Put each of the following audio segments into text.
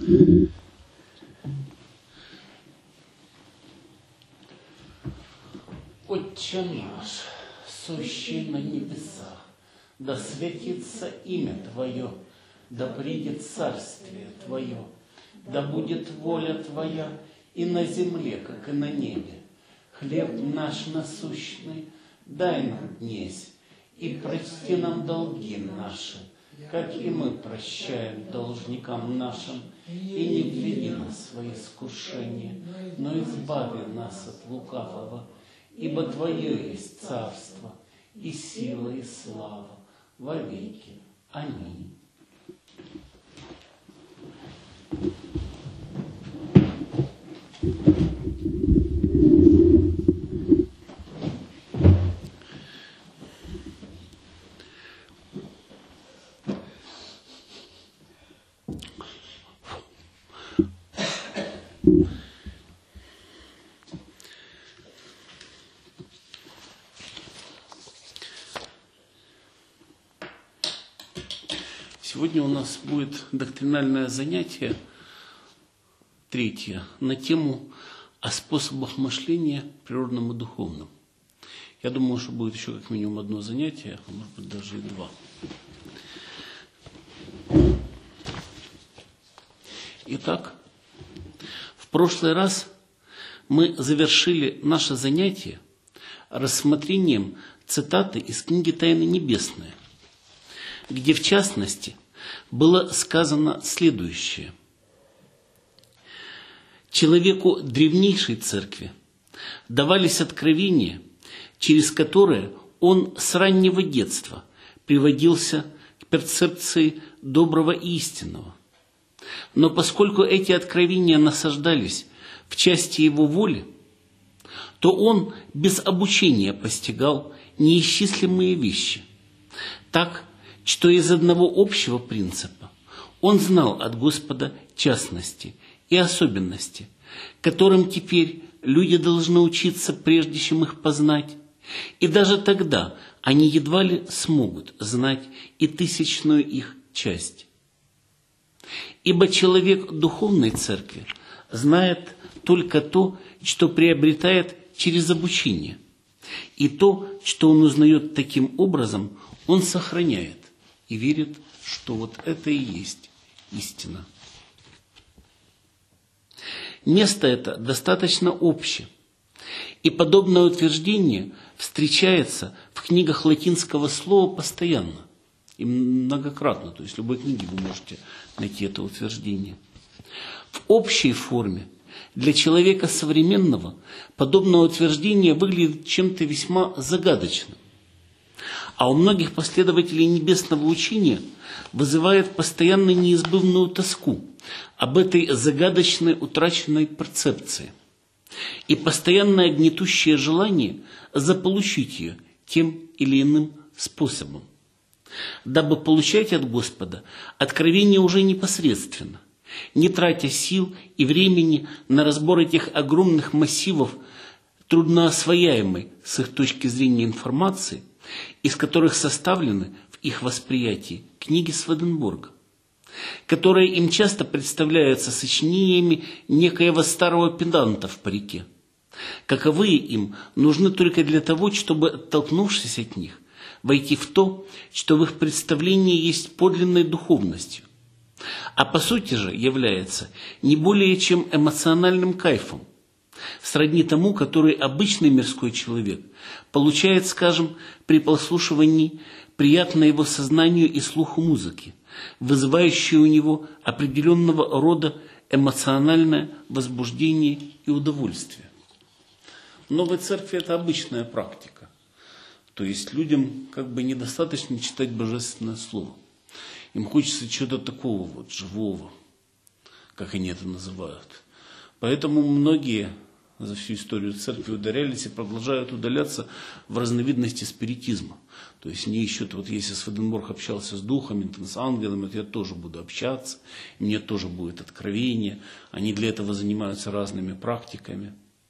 Отче наш, сущий на небесах, да светится имя Твое, да придет царствие Твое, да будет воля Твоя и на земле, как и на небе. Хлеб наш насущный дай нам днесь, и прости нам долги наши, как и мы прощаем должникам нашим, и не введи нас в свои искушения, но избави нас от лукавого, ибо Твое есть царство, и сила, и слава во веки. Аминь. Сегодня у нас будет доктринальное занятие, третье, на тему о способах мышления природном и духовном. Я думаю, что будет еще как минимум одно занятие, а может быть даже и два. Итак, в прошлый раз мы завершили наше занятие рассмотрением цитаты из книги «Тайны небесные», где в частности было сказано следующее. Человеку древнейшей церкви давались откровения, через которые он с раннего детства приводился к перцепции доброго и истинного. Но поскольку эти откровения насаждались в части его воли, то он без обучения постигал неисчислимые вещи, так, что из одного общего принципа он знал от Господа частности и особенности, которым теперь люди должны учиться, прежде чем их познать, и даже тогда они едва ли смогут знать и тысячную их часть. Ибо человек духовной церкви знает только то, что приобретает через обучение, и то, что он узнает таким образом, он сохраняет и верит, что вот это и есть истина. Место это достаточно общее, и подобное утверждение встречается в книгах латинского слова постоянно и многократно, то есть в любой книге вы можете найти это утверждение. В общей форме для человека современного подобное утверждение выглядит чем-то весьма загадочным, а у многих последователей небесного учения вызывает постоянно неизбывную тоску об этой загадочной утраченной перцепции и постоянное гнетущее желание заполучить ее тем или иным способом, дабы получать от Господа откровение уже непосредственно, не тратя сил и времени на разбор этих огромных массивов трудноосвояемой с их точки зрения информации, из которых составлены в их восприятии книги Сведенборга, которые им часто представляются сочинениями некоего старого педанта в парике. Каковые им нужны только для того, чтобы, оттолкнувшись от них, войти в то, что в их представлении есть подлинной духовностью, а по сути же является не более чем эмоциональным кайфом, сродни тому, который обычный мирской человек получает, скажем, при прослушивании приятной его сознанию и слуху музыки, вызывающей у него определенного рода эмоциональное возбуждение и удовольствие. В новой церкви это обычная практика. То есть людям как бы недостаточно читать божественное слово. Им хочется чего-то такого вот живого, как они это называют. Поэтому многие за всю историю церкви ударялись и продолжают удаляться в разновидности спиритизма. То есть они ищут, вот если Сведенборг общался с духами, с ангелами, то я тоже буду общаться, мне тоже будет откровение. Они для этого занимаются разными практиками.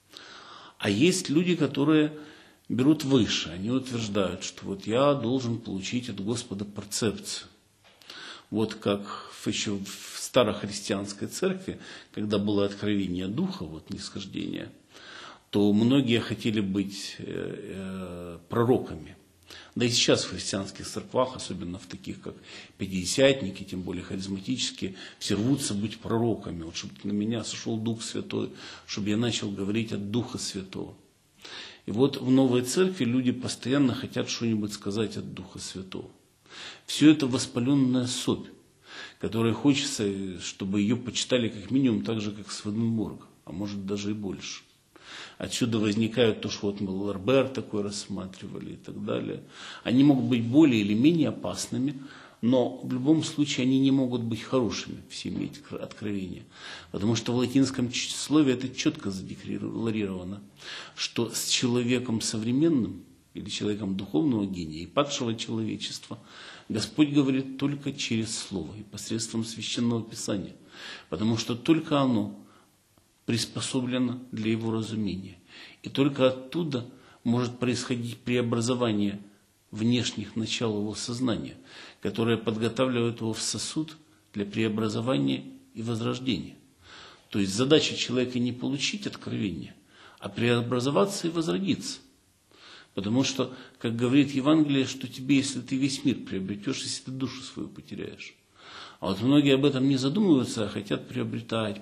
А есть люди, которые берут выше, они утверждают, что вот я должен получить от Господа перцепцию. Вот как еще в старохристианской церкви, когда было откровение Духа, вот нисхождение, то многие хотели быть пророками. Да и сейчас в христианских церквах, особенно в таких, как пятидесятники, тем более харизматические, все рвутся быть пророками. Вот чтобы на меня сошел Дух Святой, чтобы я начал говорить от Духа Святого. И вот в новой церкви люди постоянно хотят что-нибудь сказать от Духа Святого. Все это воспаленная собь, которая хочется, чтобы ее почитали как минимум так же, как Сведенборг, а может даже и больше. Отсюда возникает то, что вот мы Ларбер такой рассматривали и так далее. Они могут быть более или менее опасными, но в любом случае они не могут быть хорошими, все иметь откровения. Потому что в латинском слове это четко задекларировано, что с человеком современным или человеком духовного гения и падшего человечества Господь говорит только через Слово и посредством Священного Писания. Потому что только оно приспособлено для его разумения. И только оттуда может происходить преобразование внешних начал его сознания, которые подготавливают его в сосуд для преобразования и возрождения. То есть задача человека не получить откровение, а преобразоваться и возродиться. Потому что, как говорит Евангелие, что тебе, если ты весь мир приобретешь, если ты душу свою потеряешь. А вот многие об этом не задумываются, а хотят приобретать.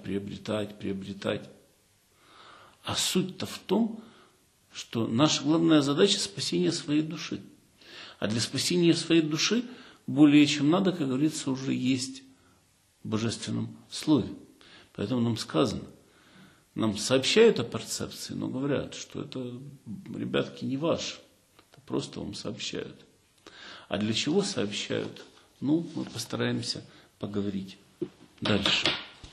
А суть-то в том, что наша главная задача – спасение своей души. А для спасения своей души более чем надо, как говорится, уже есть в Божественном Слове. Поэтому нам сказано, нам сообщают о перцепции, но говорят, что это, ребятки, не ваше. Это просто вам сообщают. А для чего сообщают? Ну, мы постараемся поговорить дальше.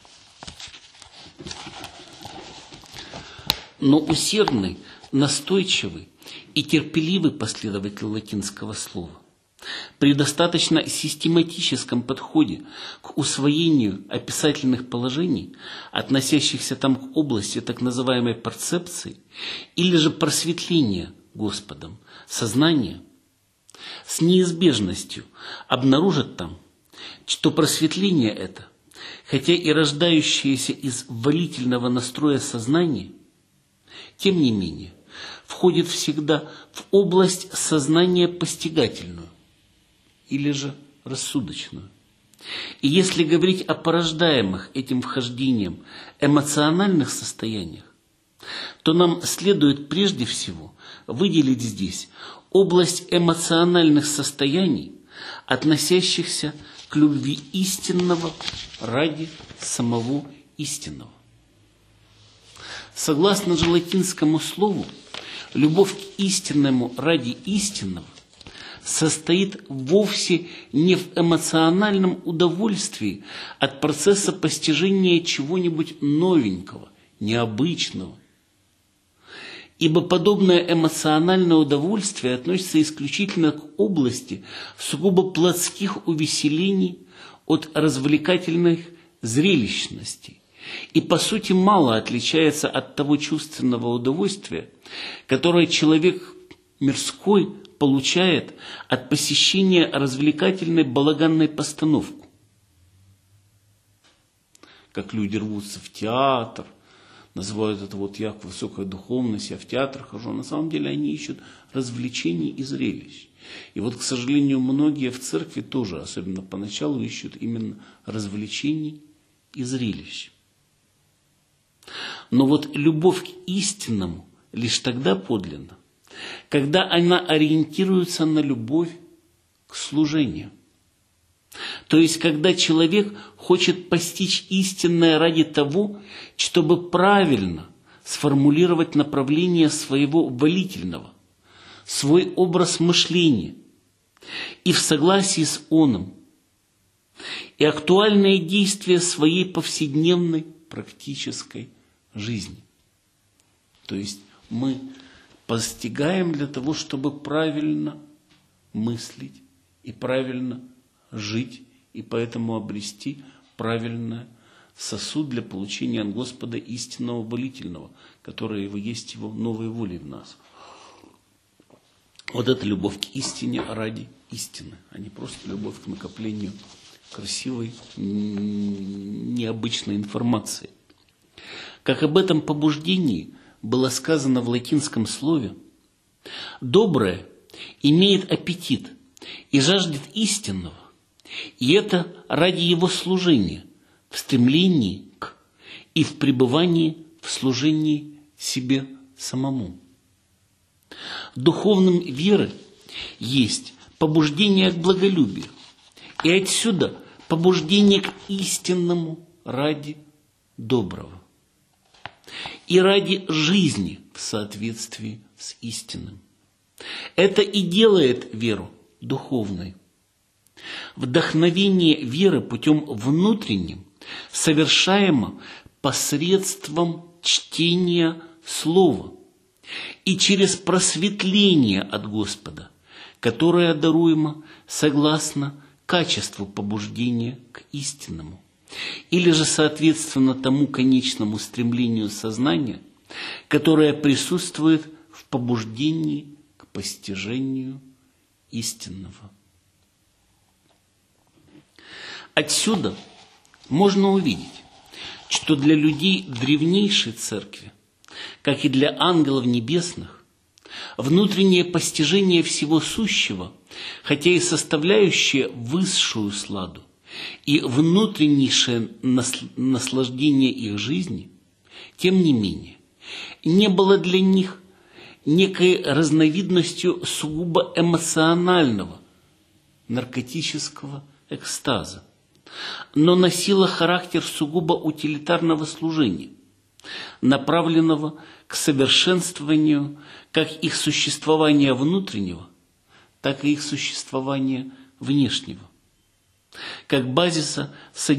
Но усердный, настойчивый и терпеливый последователь латинского слова при достаточно систематическом подходе к усвоению описательных положений, относящихся там к области так называемой перцепции, или же просветления Господом сознания, с неизбежностью обнаружат там, что просветление это, хотя и рождающееся из волительного настроя сознания, тем не менее, входит всегда в область сознания постигательную или же рассудочную. И если говорить о порождаемых этим вхождением эмоциональных состояниях, то нам следует прежде всего выделить здесь область эмоциональных состояний, относящихся к любви истинного ради самого истинного. Согласно же латинскому слову, любовь к истинному ради истинного состоит вовсе не в эмоциональном удовольствии от процесса постижения чего-нибудь новенького, необычного. Ибо подобное эмоциональное удовольствие относится исключительно к области сугубо плотских увеселений от развлекательных зрелищностей и по сути мало отличается от того чувственного удовольствия, которое человек мирской получает от посещения развлекательной балаганной постановки. Как люди рвутся в театр, называют это вот я высокая духовность, я в театр хожу. На самом деле они ищут развлечений и зрелищ. И вот, к сожалению, многие в церкви тоже, особенно поначалу, ищут именно развлечений и зрелищ. Но вот любовь к истинному лишь тогда подлинна, когда она ориентируется на любовь к служению. То есть, когда человек хочет постичь истинное ради того, чтобы правильно сформулировать направление своего волительного, свой образ мышления, и в согласии с оным, и актуальные действия своей повседневной практической жизни. То есть, мы постигаем для того, чтобы правильно мыслить и правильно жить, и поэтому обрести правильный сосуд для получения от Господа истинного волительного, которое его есть его новой волей в нас. Вот это любовь к истине ради истины, а не просто любовь к накоплению красивой, необычной информацией. Как об этом побуждении было сказано в латинском слове, «Доброе имеет аппетит и жаждет истинного, и это ради его служения, в стремлении к и в пребывании в служении себе самому». Духовным веры есть побуждение к благолюбию, и отсюда побуждение к истинному ради доброго и ради жизни в соответствии с истинным. Это и делает веру духовной. Вдохновение веры путем внутренним совершаемо посредством чтения Слова и через просветление от Господа, которое даруемо согласно качеству побуждения к истинному, или же соответственно тому конечному стремлению сознания, которое присутствует в побуждении к постижению истинного. Отсюда можно увидеть, что для людей древнейшей церкви, как и для ангелов небесных, внутреннее постижение всего сущего, хотя и составляющее высшую сладу и внутреннейшее наслаждение их жизни, тем не менее, не было для них некой разновидностью сугубо эмоционального, наркотического экстаза, но носило характер сугубо утилитарного служения, направленного к совершенствованию как их существования внутреннего, так и их существования внешнего, как базиса,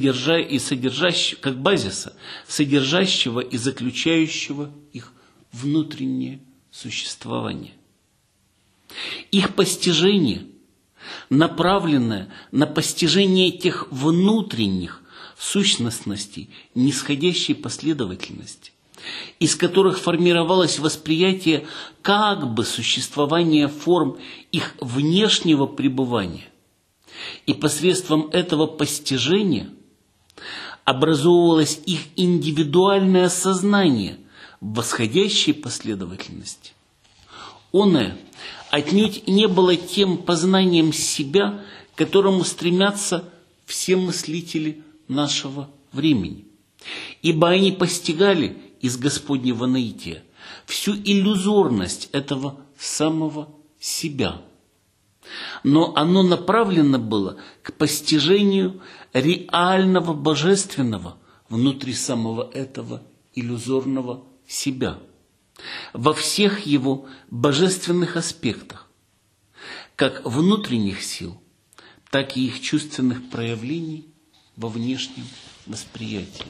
содержащего и заключающего их внутреннее существование. Их постижение, направленное на постижение тех внутренних сущностностей нисходящей последовательности, из которых формировалось восприятие как бы существования форм их внешнего пребывания, и посредством этого постижения образовывалось их индивидуальное сознание в восходящей последовательности. Оное отнюдь не было тем познанием себя, к которому стремятся все мыслители нашего времени, ибо они постигали из Господнего наития всю иллюзорность этого самого себя. Но оно направлено было к постижению реального божественного внутри самого этого иллюзорного себя, во всех его божественных аспектах, как внутренних сил, так и их чувственных проявлений во внешнем восприятии.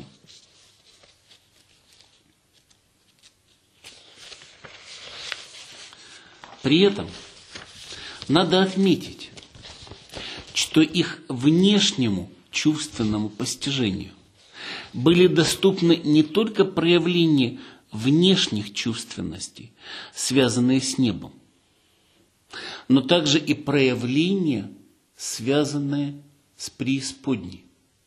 При этом надо отметить, что их внешнему чувственному постижению были доступны не только проявления внешних чувственностей, связанные с небом, но также и проявления, связанные с преисподней.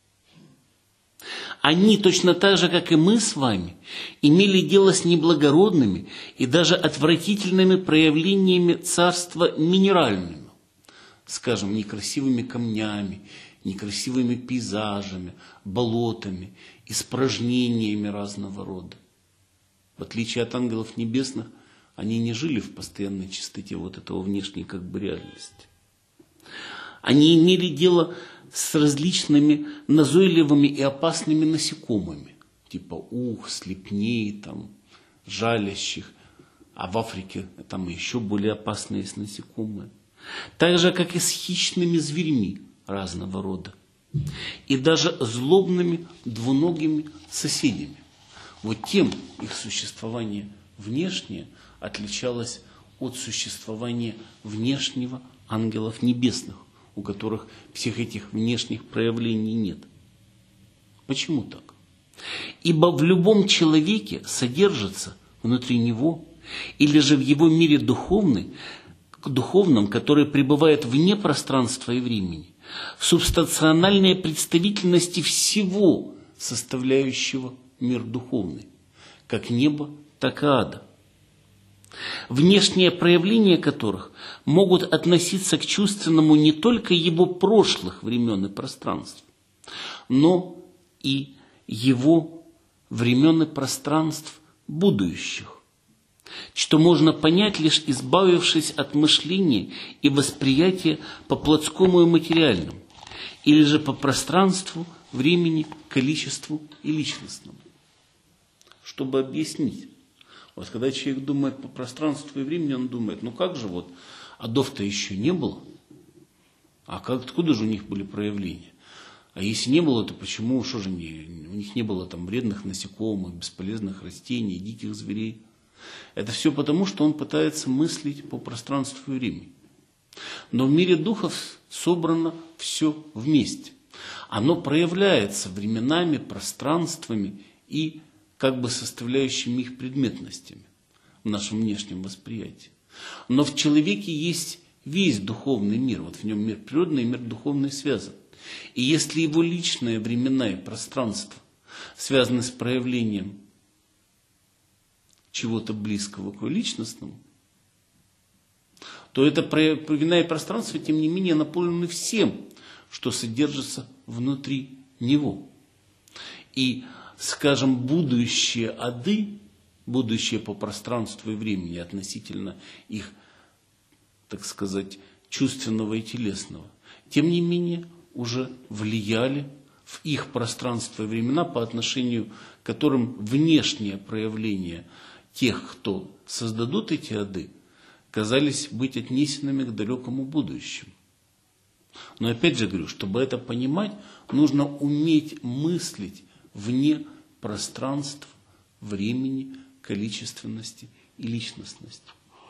Они, точно так же, как и мы с вами, имели дело с неблагородными и даже отвратительными проявлениями царства минерального, скажем, некрасивыми камнями, некрасивыми пейзажами, болотами, испражнениями разного рода. В отличие от ангелов небесных, они не жили в постоянной чистоте вот этого внешней как бы реальности. Они имели дело с различными назойливыми и опасными насекомыми, типа ух, слепней, там, жалящих, а в Африке там еще более опасные есть насекомые. Так же, как и с хищными зверьми разного рода, и даже злобными двуногими соседями. Вот тем их существование внешнее отличалось от существования внешнего ангелов небесных, у которых всех этих внешних проявлений нет. Почему так? Ибо в любом человеке содержится внутри него, или же в его мире духовном, который пребывает вне пространства и времени, субстанциональные представительности всего составляющего мир духовный, как неба, так и ада, внешние проявления которых могут относиться к чувственному не только его прошлых времен и пространств, но и его времен и пространств будущих, что можно понять, лишь избавившись от мышления и восприятия по плотскому и материальному, или же по пространству, времени, количеству и личностному. Чтобы объяснить, вот когда человек думает по пространству и времени, он думает, ну как же вот, адов-то еще не было, а откуда же у них были проявления? А если не было, то почему, что же у них не было там вредных насекомых, бесполезных растений, диких зверей? Это все потому, что он пытается мыслить по пространству и времени. Но в мире духов собрано все вместе. Оно проявляется временами, пространствами и как бы составляющими их предметностями в нашем внешнем восприятии. Но в человеке есть весь духовный мир. Вот в нем мир природный и мир духовный связан. И если его личные времена и пространство связаны с проявлением чего-то близкого к личностному, то это времена и пространство, тем не менее, наполнены всем, что содержится внутри него. И, скажем, будущие ады, будущее по пространству и времени относительно их, так сказать, чувственного и телесного, тем не менее, уже влияли в их пространство и времена, по отношению к которым внешние проявления тех, кто создадут эти ады, казались быть отнесенными к далекому будущему. Но опять же говорю, чтобы это понимать, нужно уметь мыслить вне пространств, времени, количественности и личностности.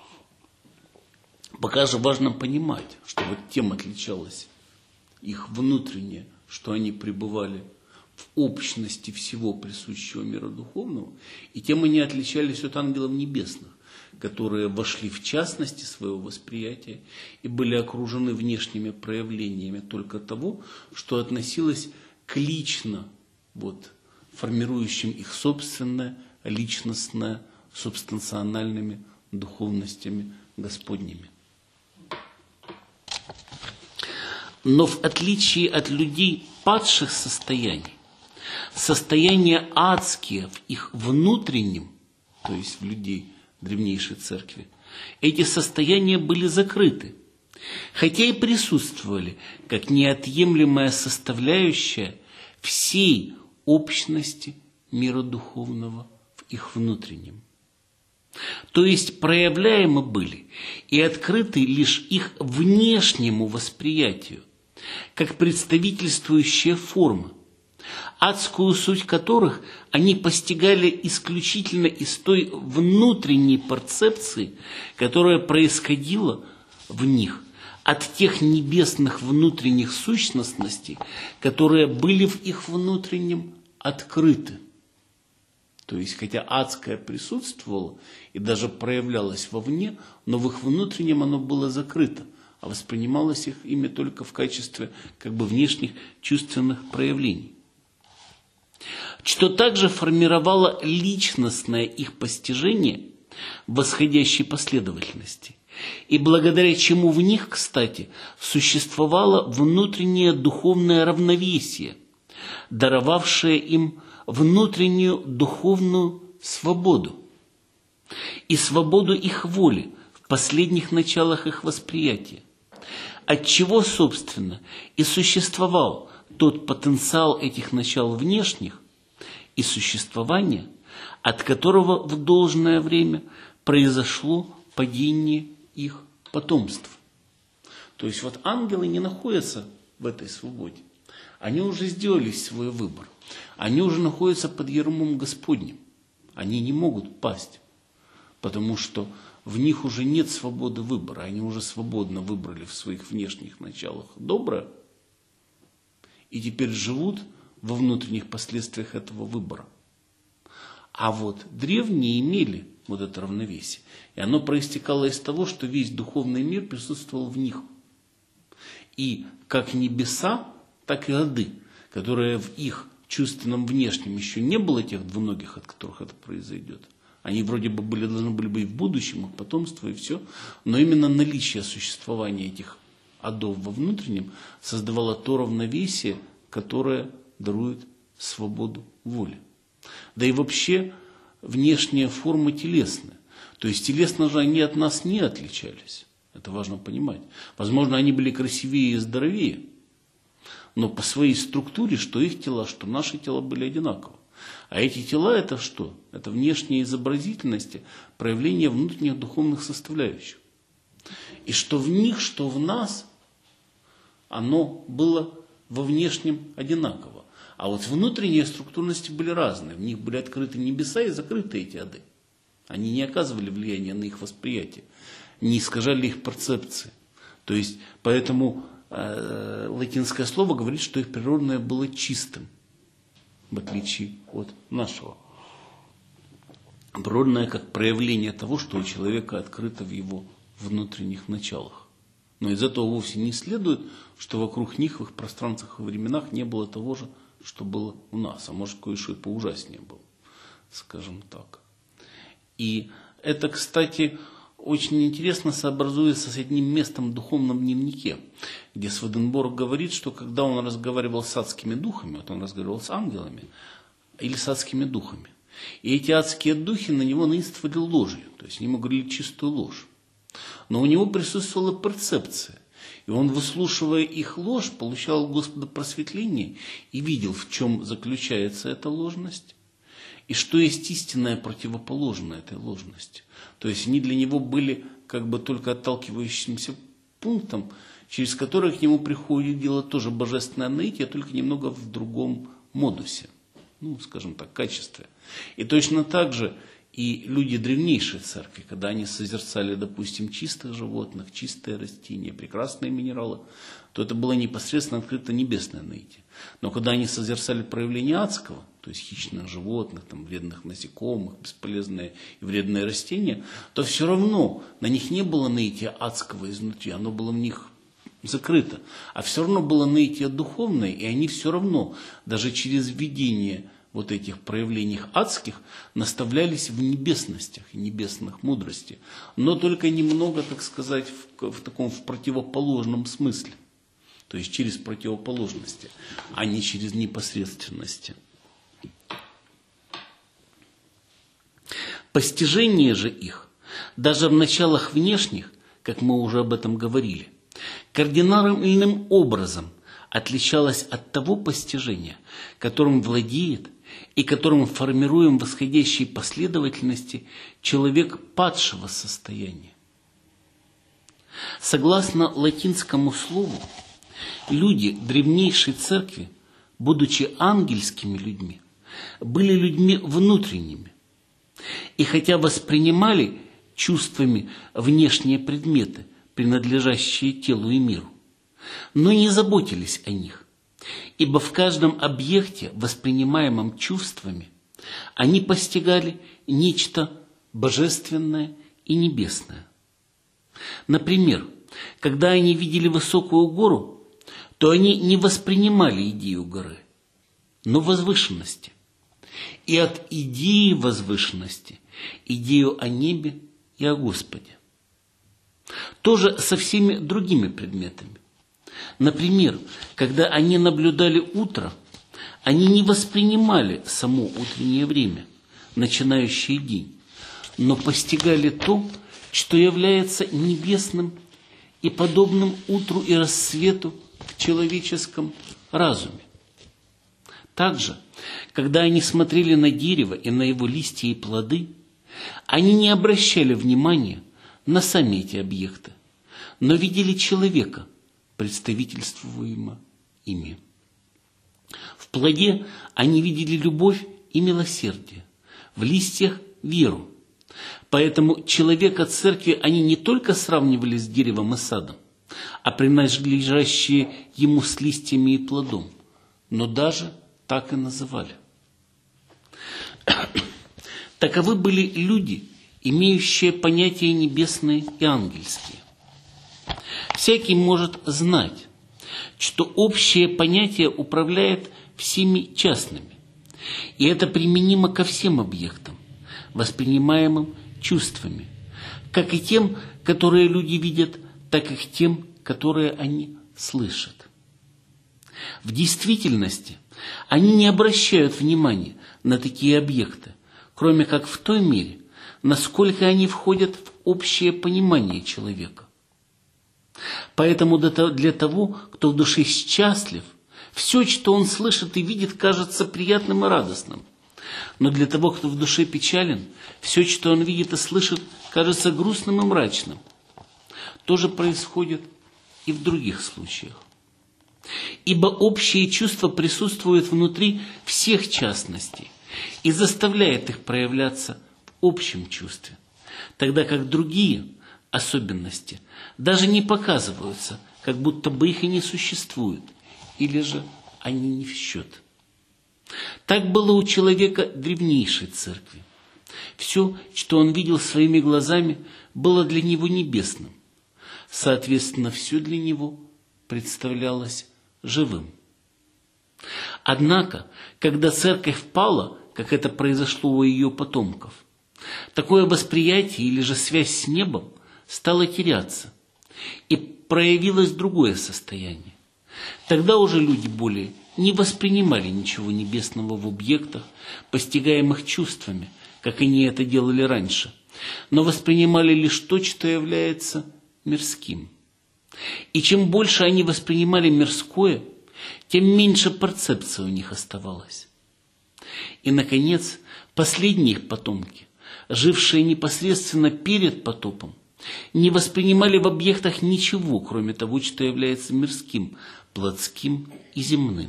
Пока же важно понимать, что вот тем отличалось их внутреннее, что они пребывали в общности всего присущего мира духовного, и тем они отличались от ангелов небесных, которые вошли в частности своего восприятия и были окружены внешними проявлениями только того, что относилось к лично формирующим их собственное, личностное, субстанциональными духовностями Господними. Но в отличие от людей падших состояний, состояния адские в их внутреннем, то есть в людей древнейшей церкви, эти состояния были закрыты, хотя и присутствовали как неотъемлемая составляющая всей общности мира духовного в их внутреннем. То есть проявляемы были и открыты лишь их внешнему восприятию, как представительствующие формы, адскую суть которых они постигали исключительно из той внутренней перцепции, которая происходила в них от тех небесных внутренних сущностностей, которые были в их внутреннем открыты. То есть, хотя адское присутствовало и даже проявлялось вовне, но в их внутреннем оно было закрыто, а воспринималось ими только в качестве внешних чувственных проявлений. Что также формировало личностное их постижение в восходящей последовательности, и благодаря чему в них, кстати, существовало внутреннее духовное равновесие, даровавшее им внутреннюю духовную свободу и свободу их воли в последних началах их восприятия, отчего, собственно, и существовал тот потенциал этих начал внешних и существования, от которого в должное время произошло падение их потомств. То есть ангелы не находятся в этой свободе. Они уже сделали свой выбор. Они уже находятся под ярмом Господним. Они не могут пасть, потому что в них уже нет свободы выбора. Они уже свободно выбрали в своих внешних началах доброе и теперь живут во внутренних последствиях этого выбора. А древние имели это равновесие. И оно проистекало из того, что весь духовный мир присутствовал в них. И как небеса, так и ады, которые в их чувственном внешнем еще не было тех двуногих, от которых это произойдет. Они вроде бы должны были быть в будущем, их потомство и все. Но именно наличие существования этих адов во внутреннем создавало то равновесие, которое дарует свободу воли. Да и вообще внешние формы телесные. То есть телесно же они от нас не отличались. Это важно понимать. Возможно, они были красивее и здоровее. Но по своей структуре, что их тела, что наши тела были одинаковы. А эти тела это что? Это внешние изобразительности, проявление внутренних духовных составляющих. И что в них, что в нас, оно было во внешнем одинаково. А вот внутренние структурности были разные. В них были открыты небеса и закрыты эти ады. Они не оказывали влияния на их восприятие, не искажали их перцепции. То есть, поэтому латинское слово говорит, что их природное было чистым, в отличие от нашего. Природное как проявление того, что у человека открыто в его внутренних началах. Но из этого вовсе не следует, что вокруг них, в их пространствах и временах не было того же, что было у нас. А может, кое-что и поужаснее было, скажем так. И это, кстати, очень интересно сообразуется с одним местом в духовном дневнике, где Сведенборг говорит, что когда он разговаривал с адскими духами, вот он разговаривал с ангелами или с адскими духами, и эти адские духи на него наинствовали ложью, то есть они ему говорили чистую ложь. Но у него присутствовала перцепция, и он, выслушивая их ложь, получал у Господа просветление и видел, в чем заключается эта ложность, и что есть истинное противоположное этой ложности. То есть они для него были как бы только отталкивающимся пунктом, через который к нему приходит дело тоже божественное наитие, только немного в другом модусе, ну, скажем так, качестве. И точно так же и люди древнейшей церкви, когда они созерцали, допустим, чистых животных, чистые растения, прекрасные минералы, то это было непосредственно открыто небесное наитие. Но когда они созерцали проявление адского, то есть хищных животных, там, вредных насекомых, бесполезные и вредные растения, то все равно на них не было наития адского изнутри, оно было в них закрыто. А все равно было наитие духовное, и они все равно, даже через видение вот этих проявлений адских, наставлялись в небесностях и небесных мудрости. Но только немного, так сказать, в противоположном смысле. То есть через противоположности, а не через непосредственности. Постижение же их, даже в началах внешних, как мы уже об этом говорили, кардинальным образом отличалось от того постижения, которым владеет и которым формируем в восходящей последовательности человек падшего состояния. Согласно латинскому слову, люди древнейшей церкви, будучи ангельскими людьми, были людьми внутренними. И хотя воспринимали чувствами внешние предметы, принадлежащие телу и миру, но не заботились о них, ибо в каждом объекте, воспринимаемом чувствами, они постигали нечто божественное и небесное. Например, когда они видели высокую гору, то они не воспринимали идею горы, но возвышенности. И от идеи возвышенности идею о небе и о Господе. Тоже со всеми другими предметами. Например, когда они наблюдали утро, они не воспринимали само утреннее время, начинающее день, но постигали то, что является небесным и подобным утру и рассвету в человеческом разуме. Также, когда они смотрели на дерево и на его листья и плоды, они не обращали внимания на сами эти объекты, но видели человека, представительствуемого ими. В плоде они видели любовь и милосердие, в листьях – веру. Поэтому человека церкви они не только сравнивали с деревом и садом, а принадлежащие ему с листьями и плодом, но даже так и называли. Таковы были люди, имеющие понятия небесные и ангельские. Всякий может знать, что общее понятие управляет всеми частными. И это применимо ко всем объектам, воспринимаемым чувствами, как и тем, которые люди видят, так и к тем, которые они слышат. В действительности они не обращают внимания на такие объекты, кроме как в той мере, насколько они входят в общее понимание человека. Поэтому для того, кто в душе счастлив, все, что он слышит и видит, кажется приятным и радостным. Но для того, кто в душе печален, все, что он видит и слышит, кажется грустным и мрачным. То же происходит и в других случаях. Ибо общее чувство присутствует внутри всех частностей и заставляет их проявляться в общем чувстве, тогда как другие особенности даже не показываются, как будто бы их и не существует, или же они не в счет. Так было у человека древнейшей церкви. Все, что он видел своими глазами, было для него небесным. Соответственно, все для него представлялось живым. Однако, когда церковь пала, как это произошло у ее потомков, такое восприятие или же связь с небом стала теряться, и проявилось другое состояние. Тогда уже люди более не воспринимали ничего небесного в объектах, постигаемых чувствами, как они это делали раньше, но воспринимали лишь то, что является мирским. И чем больше они воспринимали мирское, тем меньше перцепции у них оставалось. И, наконец, последние их потомки, жившие непосредственно перед потопом, не воспринимали в объектах ничего, кроме того, что является мирским, плотским и земным.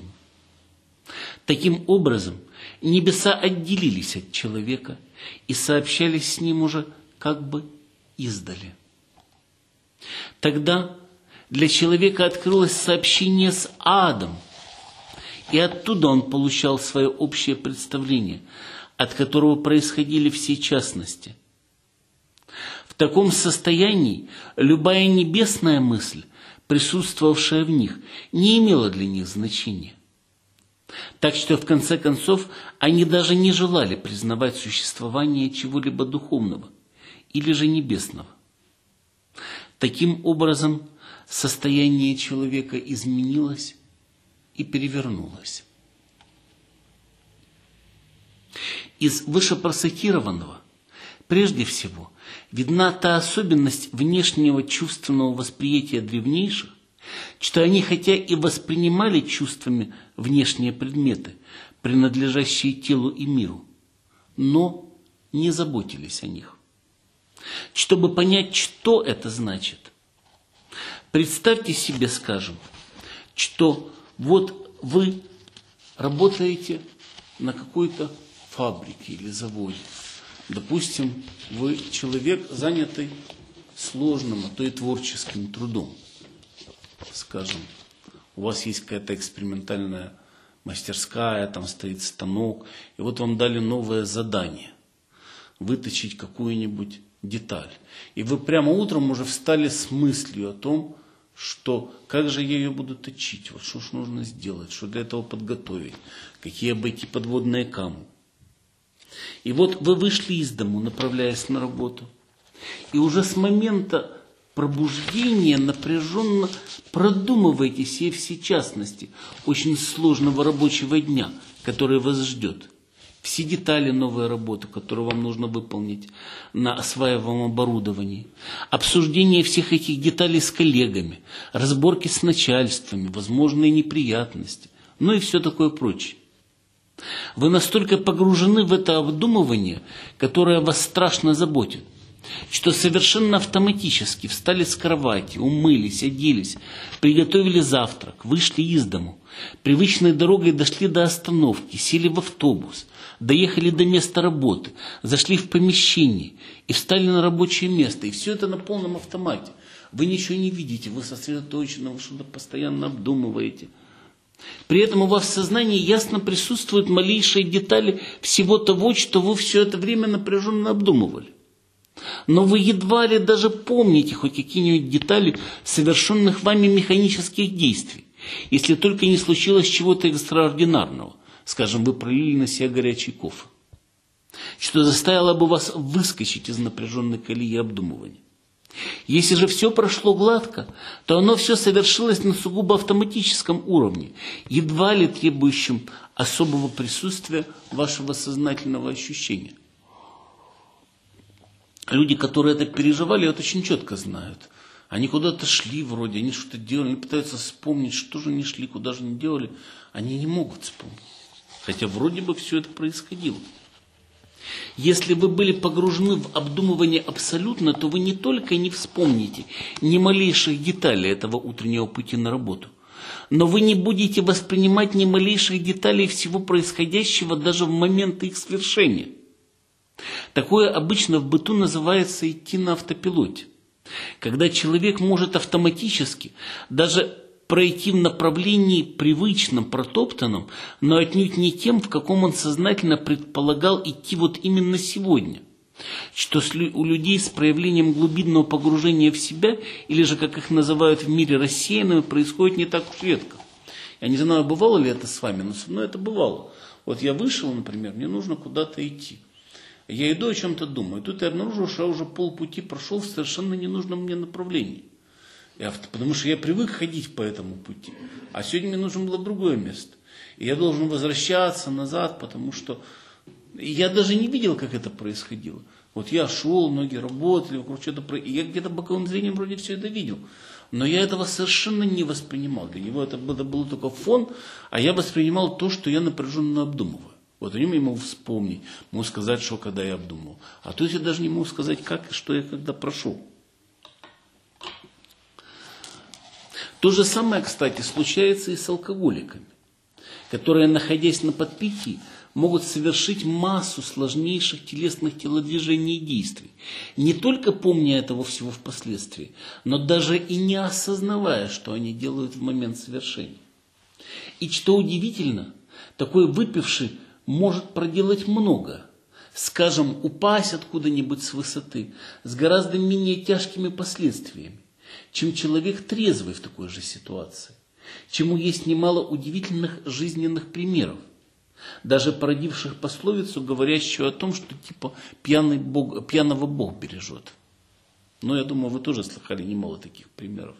Таким образом, небеса отделились от человека и сообщались с ним уже как бы издали. Тогда для человека открылось сообщение с адом, и оттуда он получал свое общее представление, от которого происходили все частности. В таком состоянии любая небесная мысль, присутствовавшая в них, не имела для них значения. Так что, в конце концов, они даже не желали признавать существование чего-либо духовного или же небесного. Таким образом, состояние человека изменилось и перевернулось. Из вышепроцитированного прежде всего видна та особенность внешнего чувственного восприятия древнейших, что они хотя и воспринимали чувствами внешние предметы, принадлежащие телу и миру, но не заботились о них. Чтобы понять, что это значит, представьте себе, скажем, что вот вы работаете на какой-то фабрике или заводе. Допустим, вы человек, занятый сложным, а то и творческим трудом. Скажем, у вас есть какая-то экспериментальная мастерская, там стоит станок, и вот вам дали новое задание – выточить какую-нибудь деталь. И вы прямо утром уже встали с мыслью о том, что как же я ее буду точить, вот что ж нужно сделать, что для этого подготовить, какие обойти подводные камни. И вот вы вышли из дому, направляясь на работу, и уже с момента пробуждения напряженно продумываете все частности очень сложного рабочего дня, который вас ждет. Все детали новой работы, которую вам нужно выполнить на осваиваемом оборудовании, обсуждение всех этих деталей с коллегами, разборки с начальствами, возможные неприятности, ну и все такое прочее. Вы настолько погружены в это обдумывание, которое вас страшно заботит, что совершенно автоматически встали с кровати, умылись, оделись, приготовили завтрак, вышли из дому, привычной дорогой дошли до остановки, сели в автобус, доехали до места работы, зашли в помещение и встали на рабочее место. И все это на полном автомате. Вы ничего не видите, вы сосредоточены, вы что-то постоянно обдумываете. При этом у вас в сознании ясно присутствуют малейшие детали всего того, что вы все это время напряженно обдумывали. Но вы едва ли даже помните хоть какие-нибудь детали совершенных вами механических действий, Если только не случилось чего-то экстраординарного, скажем, вы пролили на себя горячий кофе, что заставило бы вас выскочить из напряженной колеи обдумывания. Если же все прошло гладко, то оно все совершилось на сугубо автоматическом уровне, едва ли требующем особого присутствия вашего сознательного ощущения. Люди, которые это переживали, это очень четко знают. Они куда-то шли вроде, они что-то делали, они пытаются вспомнить, что же они шли, куда же они делали. Они не могут вспомнить. Хотя вроде бы все это происходило. Если вы были погружены в обдумывание абсолютно, то вы не только не вспомните ни малейших деталей этого утреннего пути на работу, но вы не будете воспринимать ни малейших деталей всего происходящего даже в момент их свершения. Такое обычно в быту называется идти на автопилоте. Когда человек может автоматически даже пройти в направлении привычном, протоптанном, но отнюдь не тем, в каком он сознательно предполагал идти вот именно сегодня. Что у людей с проявлением глубинного погружения в себя, или же, как их называют в мире, рассеянными, происходит не так уж редко. Я не знаю, бывало ли это с вами, но со мной это бывало. Вот я вышел, например, мне нужно куда-то идти. Я иду, о чем-то думаю. Тут я обнаружил, что я уже полпути прошел в совершенно ненужном мне направлении. Потому что я привык ходить по этому пути. А сегодня мне нужно было другое место. И я должен возвращаться назад, потому что я даже не видел, как это происходило. Вот я шел, ноги работали, вокруг что-то и я где-то боковым зрением вроде все это видел. Но я этого совершенно не воспринимал. Для него это было только фон, а я воспринимал то, что я напряженно обдумываю. Вот о нем я могу вспомнить, могу сказать, что когда я обдумывал. А тут я даже не могу сказать, как и что я когда прошел. То же самое, кстати, случается и с алкоголиками, которые, находясь на подпитии, могут совершить массу сложнейших телесных телодвижений и действий, не только помня этого всего впоследствии, но даже и не осознавая, что они делают в момент совершения. И что удивительно, такой выпивший может проделать много, скажем, упасть откуда-нибудь с высоты, с гораздо менее тяжкими последствиями, чем человек трезвый в такой же ситуации, чему есть немало удивительных жизненных примеров, даже породивших пословицу, говорящую о том, что типа пьяного Бог бережет. Но я думаю, вы тоже слыхали немало таких примеров.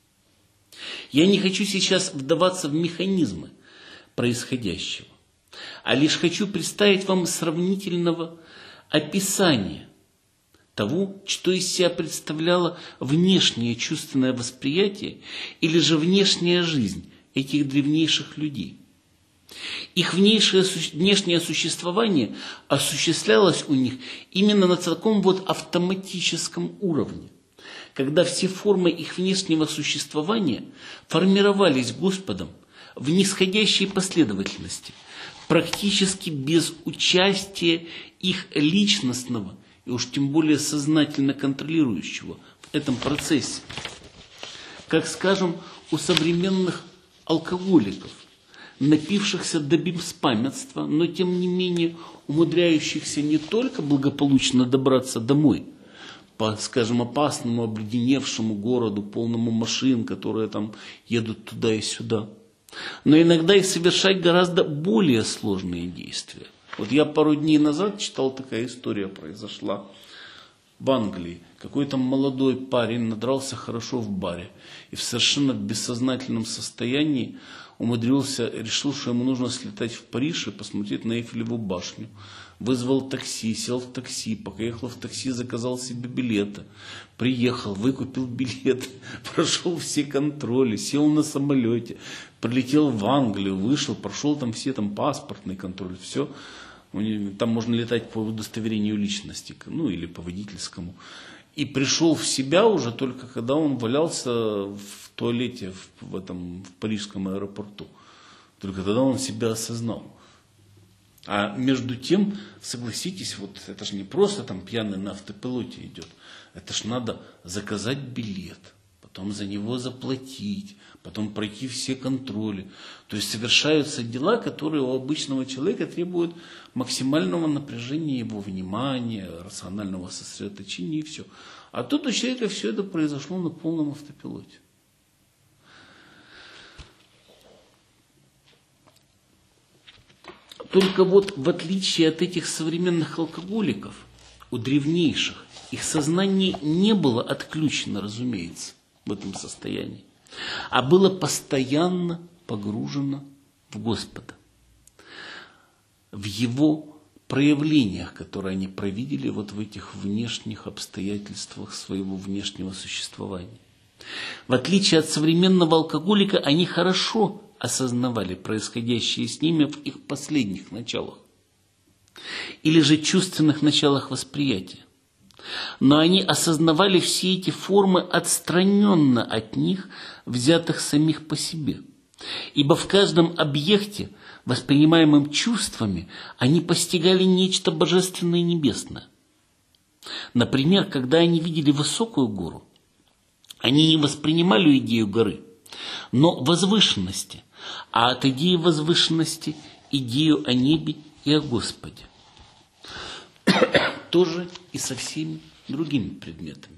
Я не хочу сейчас вдаваться в механизмы происходящего, а лишь хочу представить вам сравнительного описания того, что из себя представляло внешнее чувственное восприятие или же внешняя жизнь этих древнейших людей. Их внешнее существование осуществлялось у них именно на таком вот автоматическом уровне, когда все формы их внешнего существования формировались Господом в нисходящей последовательности, практически без участия их личностного и уж тем более сознательно контролирующего в этом процессе. Как, скажем, у современных алкоголиков, напившихся до беспамятства, но тем не менее умудряющихся не только благополучно добраться домой, по, скажем, опасному, обледеневшему городу, полному машин, которые там едут туда и сюда, но иногда и совершать гораздо более сложные действия. Вот я пару дней назад читал, такая история произошла в Англии. Какой-то молодой парень надрался хорошо в баре и в совершенно бессознательном состоянии решил, что ему нужно слетать в Париж и посмотреть на Эйфелеву башню. Вызвал такси, сел в такси, пока ехал в такси, заказал себе билеты. Приехал, выкупил билет, прошел все контроли, сел на самолете, прилетел в Англию, вышел, прошел там все паспортный контроль, все. Там можно летать по удостоверению личности, ну или по водительскому. И пришел в себя уже только когда он валялся в туалете в парижском аэропорту. Только тогда он себя осознал. А между тем, согласитесь, вот это же не просто пьяный на автопилоте идет. Это ж надо заказать билет, потом за него заплатить, потом пройти все контроли. То есть совершаются дела, которые у обычного человека требуют максимального напряжения его внимания, рационального сосредоточения и все. А тут у человека все это произошло на полном автопилоте. Только вот в отличие от этих современных алкоголиков, у древнейших их сознание не было отключено, разумеется, в этом состоянии, а было постоянно погружено в Господа, в Его проявлениях, которые они провидели вот в этих внешних обстоятельствах своего внешнего существования. В отличие от современного алкоголика, они хорошо осознавали происходящее с ними в их последних началах или же чувственных началах восприятия. Но они осознавали все эти формы отстраненно от них, взятых самих по себе. Ибо в каждом объекте, воспринимаемом чувствами, они постигали нечто божественное и небесное. Например, когда они видели высокую гору, они не воспринимали идею горы, но возвышенности, а от идеи возвышенности идею о небе и о Господе. Тоже и со всеми другими предметами.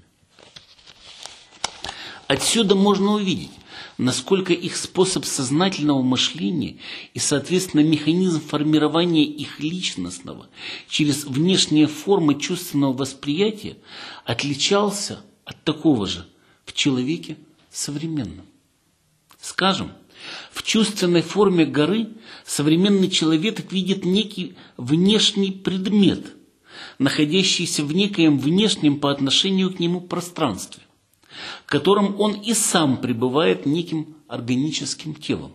Отсюда можно увидеть, насколько их способ сознательного мышления и, соответственно, механизм формирования их личностного через внешние формы чувственного восприятия отличался от такого же в человеке современном. Скажем, в чувственной форме горы современный человек видит некий внешний предмет, находящийся в некоем внешнем по отношению к нему пространстве, в котором он и сам пребывает неким органическим телом.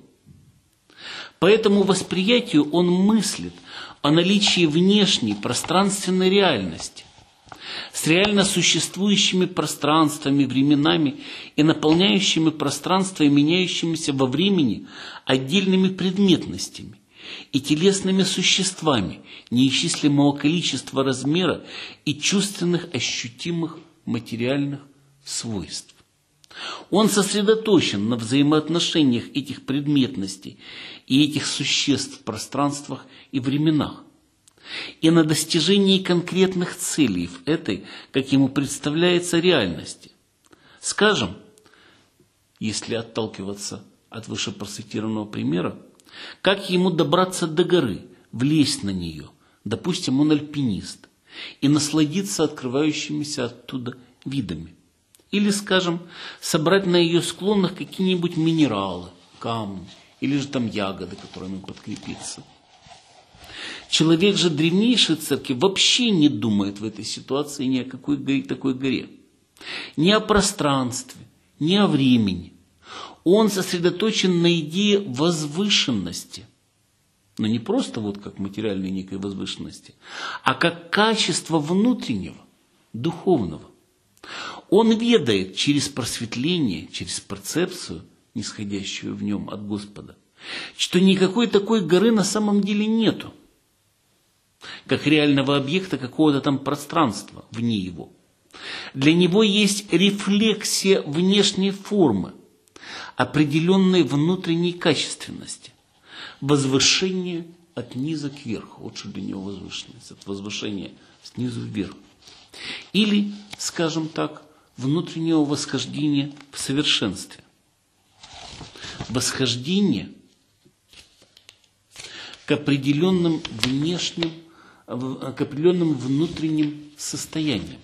По этому восприятию он мыслит о наличии внешней пространственной реальности с реально существующими пространствами, временами и наполняющими пространство и меняющимися во времени отдельными предметностями и телесными существами неисчислимого количества размера и чувственных ощутимых материальных свойств. Он сосредоточен на взаимоотношениях этих предметностей и этих существ в пространствах и временах, и на достижении конкретных целей в этой, как ему представляется, реальности. Скажем, если отталкиваться от вышепроцитированного примера, как ему добраться до горы, влезть на нее, допустим, он альпинист, и насладиться открывающимися оттуда видами. Или, скажем, собрать на ее склонах какие-нибудь минералы, камни, или же там ягоды, которыми подкрепиться. Человек же древнейшей церкви вообще не думает в этой ситуации ни о какой такой горе, ни о пространстве, ни о времени. Он сосредоточен на идее возвышенности, но не просто вот как материальной некой возвышенности, а как качество внутреннего, духовного. Он ведает через просветление, через перцепцию, нисходящую в нем от Господа, что никакой такой горы на самом деле нету, как реального объекта какого-то там пространства вне его. Для него есть рефлексия внешней формы, определенной внутренней качественности, возвышение от низа к верху. Вот что для него возвышенность, от возвышения снизу вверх. Или, скажем так, внутреннего восхождения в совершенстве. Восхождение к определенным внешним, к определенным внутренним состояниям.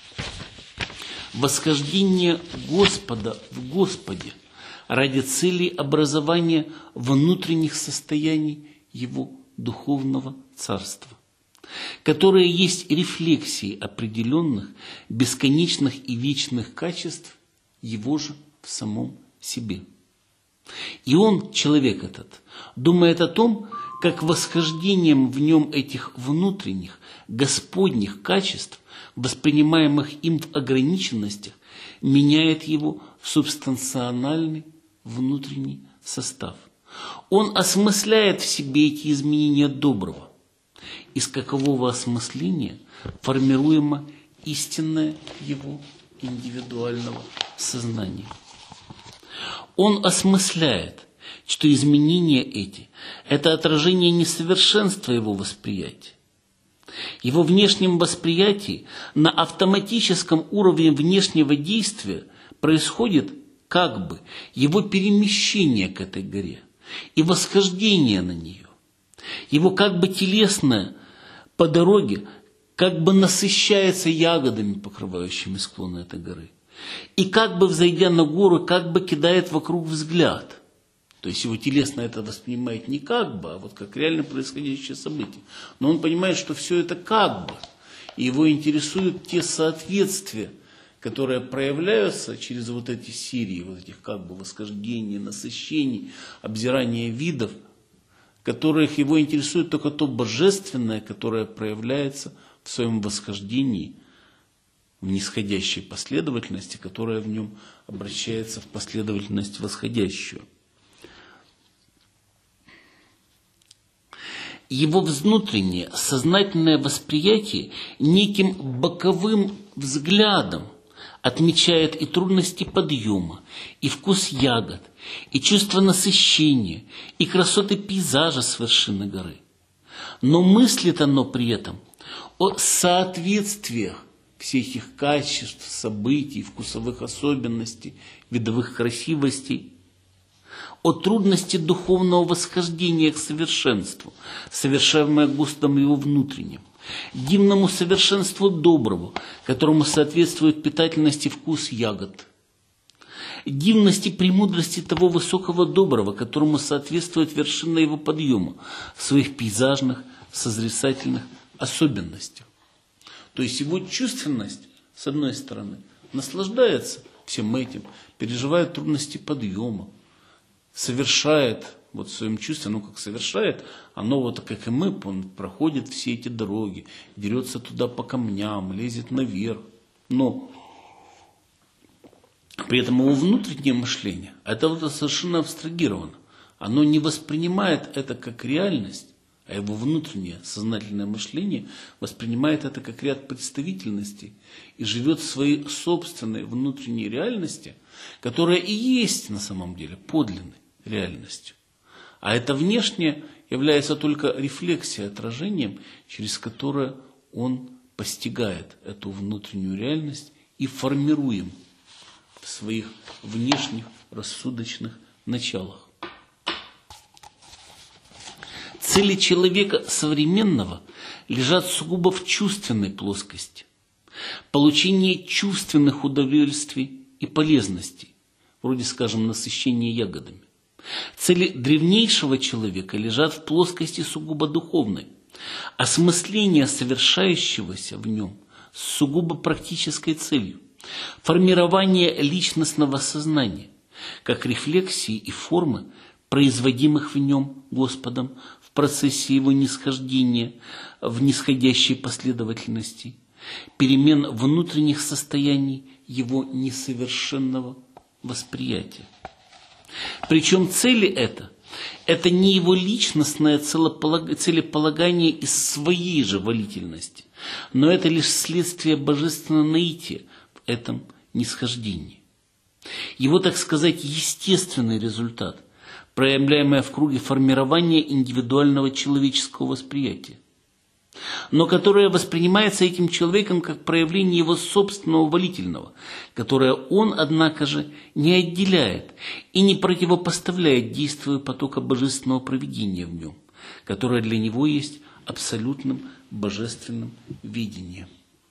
Восхождение Господа в Господе ради цели образования внутренних состояний Его духовного царства, которые есть рефлексии определенных, бесконечных и вечных качеств Его же в самом себе. И он, человек этот, думает о том, как восхождением в нем этих внутренних, господних качеств, воспринимаемых им в ограниченностях, меняет его субстанциональный внутренний состав. Он осмысляет в себе эти изменения доброго, из какового осмысления формируемо истинное его индивидуального сознания. Он осмысляет, что изменения эти – это отражение несовершенства его восприятия. Его внешнем восприятии на автоматическом уровне внешнего действия происходит как бы его перемещение к этой горе и восхождение на нее. Его как бы телесное по дороге как бы насыщается ягодами, покрывающими склоны этой горы. И как бы, взойдя на гору, как бы кидает вокруг взгляд. То есть его телесно это воспринимает не как бы, а вот как реально происходящее событие. Но он понимает, что все это как бы. И его интересуют те соответствия, которые проявляются через вот эти серии, вот этих как бы восхождений, насыщений, обзирания видов, которых его интересует только то божественное, которое проявляется в своем восхождении, в нисходящей последовательности, которая в нем обращается в последовательность восходящую. Его внутреннее сознательное восприятие неким боковым взглядом отмечает и трудности подъема, и вкус ягод, и чувство насыщения, и красоты пейзажа с вершины горы. Но мыслит оно при этом о соответствиях всех их качеств, событий, вкусовых особенностей, видовых красивостей, о трудности духовного восхождения к совершенству, совершаемое Господом его внутренним, дивному совершенству доброго, которому соответствует питательность и вкус ягод, дивности и премудрости того высокого доброго, которому соответствует вершина его подъема в своих пейзажных, созерцательных особенностях. То есть его чувственность, с одной стороны, наслаждается всем этим, переживает трудности подъема, совершает вот в своем чувстве, как совершает, оно вот как и мы, он проходит все эти дороги, дерется туда по камням, лезет наверх. Но при этом его внутреннее мышление, это вот совершенно абстрагировано. Оно не воспринимает это как реальность, а его внутреннее сознательное мышление воспринимает это как ряд представительностей и живет в своей собственной внутренней реальности, которая и есть на самом деле подлинной реальностью. А это внешнее является только рефлексией, отражением, через которое он постигает эту внутреннюю реальность и формируем в своих внешних рассудочных началах. Цели человека современного лежат сугубо в чувственной плоскости. Получение чувственных удовольствий и полезностей, вроде, скажем, насыщения ягодами. Цели древнейшего человека лежат в плоскости сугубо духовной. Осмысление совершающегося в нем с сугубо практической целью. Формирование личностного сознания, как рефлексии и формы, производимых в нем Господом в процессе его нисхождения в нисходящей последовательности, перемен внутренних состояний его несовершенного восприятия. Причем цели это не его личностное целеполагание из своей же волительности, но это лишь следствие божественного наития в этом нисхождении. Его, так сказать, естественный результат, проявляемое в круге формирования индивидуального человеческого восприятия, но которое воспринимается этим человеком как проявление его собственного волительного, которое он, однако же, не отделяет и не противопоставляет действию потока божественного провидения в нем, которое для него есть абсолютным божественным видением.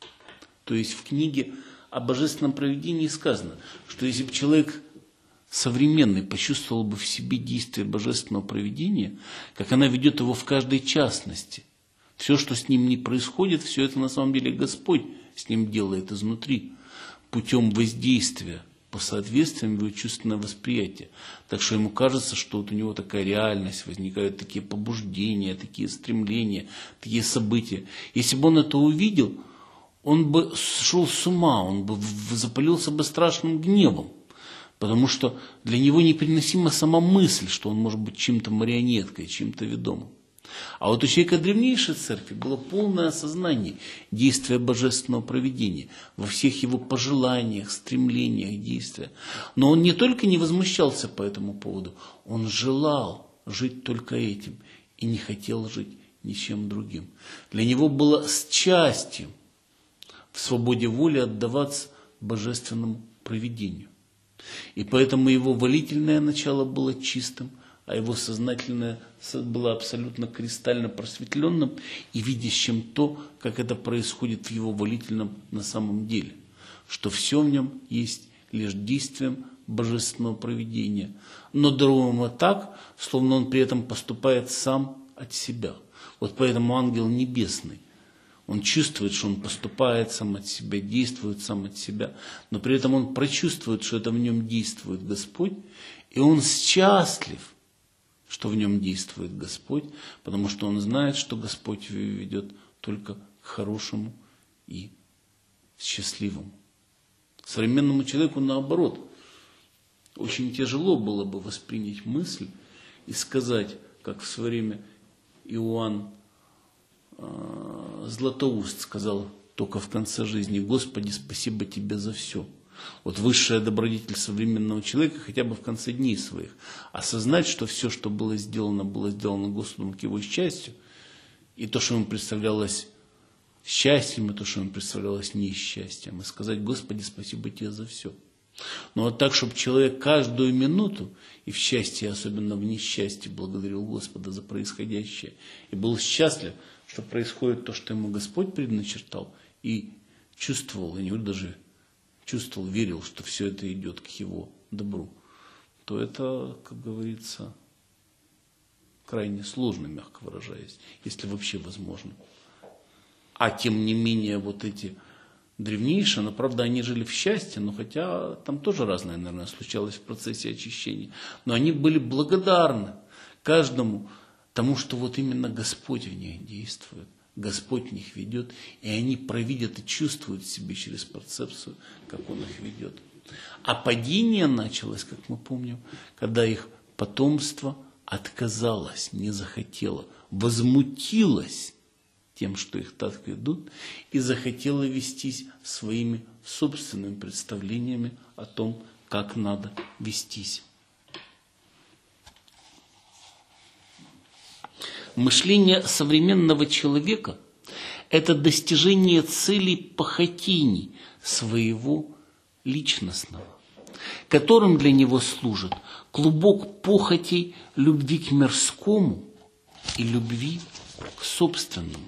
То есть в книге о божественном провидении сказано, что если бы человек современный почувствовал бы в себе действие божественного провидения, как она ведет его в каждой частности, все, что с ним не происходит, все это на самом деле Господь с ним делает изнутри, путем воздействия по соответствиям его чувственного восприятия. Так что ему кажется, что вот у него такая реальность, возникают такие побуждения, такие стремления, такие события. Если бы он это увидел, он бы сошел с ума, он бы запалился бы страшным гневом. Потому что для него непереносима сама мысль, что он может быть чем-то марионеткой, чем-то ведомым. А вот у человека древнейшей церкви было полное осознание действия божественного провидения во всех его пожеланиях, стремлениях, действиях. Но он не только не возмущался по этому поводу, он желал жить только этим и не хотел жить ничем другим. Для него было счастьем в свободе воли отдаваться божественному провидению. И поэтому его волительное начало было чистым, а его сознательное было абсолютно кристально просветленным и видящим то, как это происходит в его волительном на самом деле, что все в нем есть лишь действием божественного провидения, но даруемо так, словно он при этом поступает сам от себя. Вот поэтому ангел небесный, он чувствует, что он поступает сам от себя, действует сам от себя, но при этом он прочувствует, что это в нем действует Господь, и он счастлив, что в нем действует Господь, потому что он знает, что Господь ведет только к хорошему и счастливому. Современному человеку наоборот. Очень тяжело было бы воспринять мысль и сказать, как в свое время Иоанн Златоуст сказал только в конце жизни: «Господи, спасибо Тебе за все». Вот высшая добродетель современного человека хотя бы в конце дней своих. Осознать, что все, что было сделано Господом к его счастью, и то, что ему представлялось счастьем, и то, что ему представлялось несчастьем. И сказать: Господи, спасибо Тебе за все. Но вот так, чтобы человек каждую минуту, и в счастье, особенно в несчастье, благодарил Господа за происходящее, и был счастлив, что происходит то, что ему Господь предначертал, и чувствовал, и не даже чувствовал, верил, что все это идет к его добру, то это, как говорится, крайне сложно, мягко выражаясь, если вообще возможно. А тем не менее, вот эти древнейшие, но, правда, они жили в счастье, но хотя там тоже разное, наверное, случалось в процессе очищения, но они были благодарны каждому тому, что вот именно Господь в них действует, Господь в них ведет, и они провидят и чувствуют в себе через перцепцию, как Он их ведет. А падение началось, как мы помним, когда их потомство отказалось, не захотело, возмутилось тем, что их так ведут, и захотело вестись своими собственными представлениями о том, как надо вестись. Мышление современного человека – это достижение целей похотений своего личностного, которым для него служит клубок похотей любви к мирскому и любви к собственному.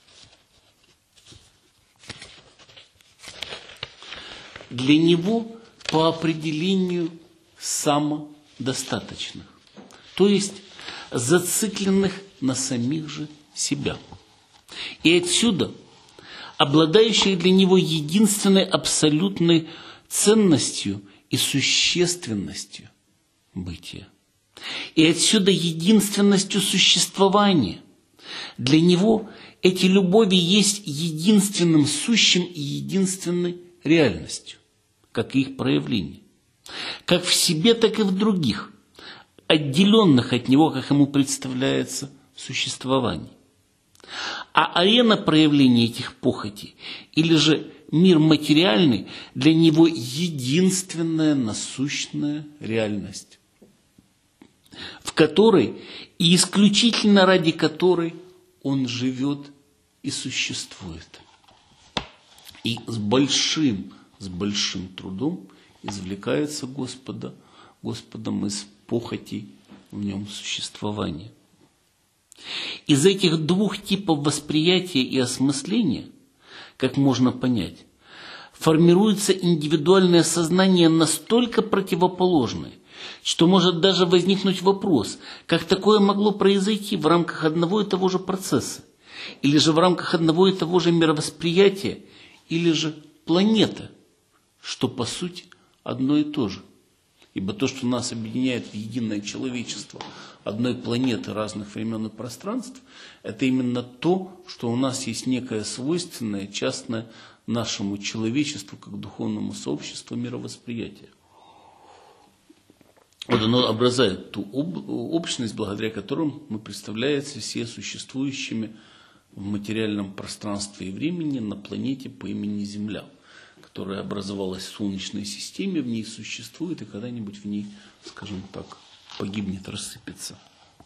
Для него по определению самодостаточных, то есть зацикленных на самих же себя. И отсюда обладающих для него единственной абсолютной ценностью и существенностью бытия. И отсюда единственностью существования. Для него эти любови есть единственным сущим и единственной реальностью, как и их проявление. Как в себе, так и в других, отделенных от него, как ему представляется, существований. А арена проявления этих похотей, или же мир материальный, для него единственная насущная реальность, в которой и исключительно ради которой он живет и существует. И с большим трудом извлекается Господом из похотей в нем существования. Из этих двух типов восприятия и осмысления, как можно понять, формируется индивидуальное сознание настолько противоположное, что может даже возникнуть вопрос, как такое могло произойти в рамках одного и того же процесса, или же в рамках одного и того же мировосприятия, или же планеты, что по сути одно и то же. Ибо то, что нас объединяет в единое человечество одной планеты разных времен и пространств, это именно то, что у нас есть некое свойственное, частное нашему человечеству, как духовному сообществу, мировосприятие. Вот оно образует ту общность, благодаря которым мы представляемся все существующими в материальном пространстве и времени на планете по имени Земля, которая образовалась в Солнечной системе, в ней существует и когда-нибудь в ней, скажем так, погибнет, рассыпется.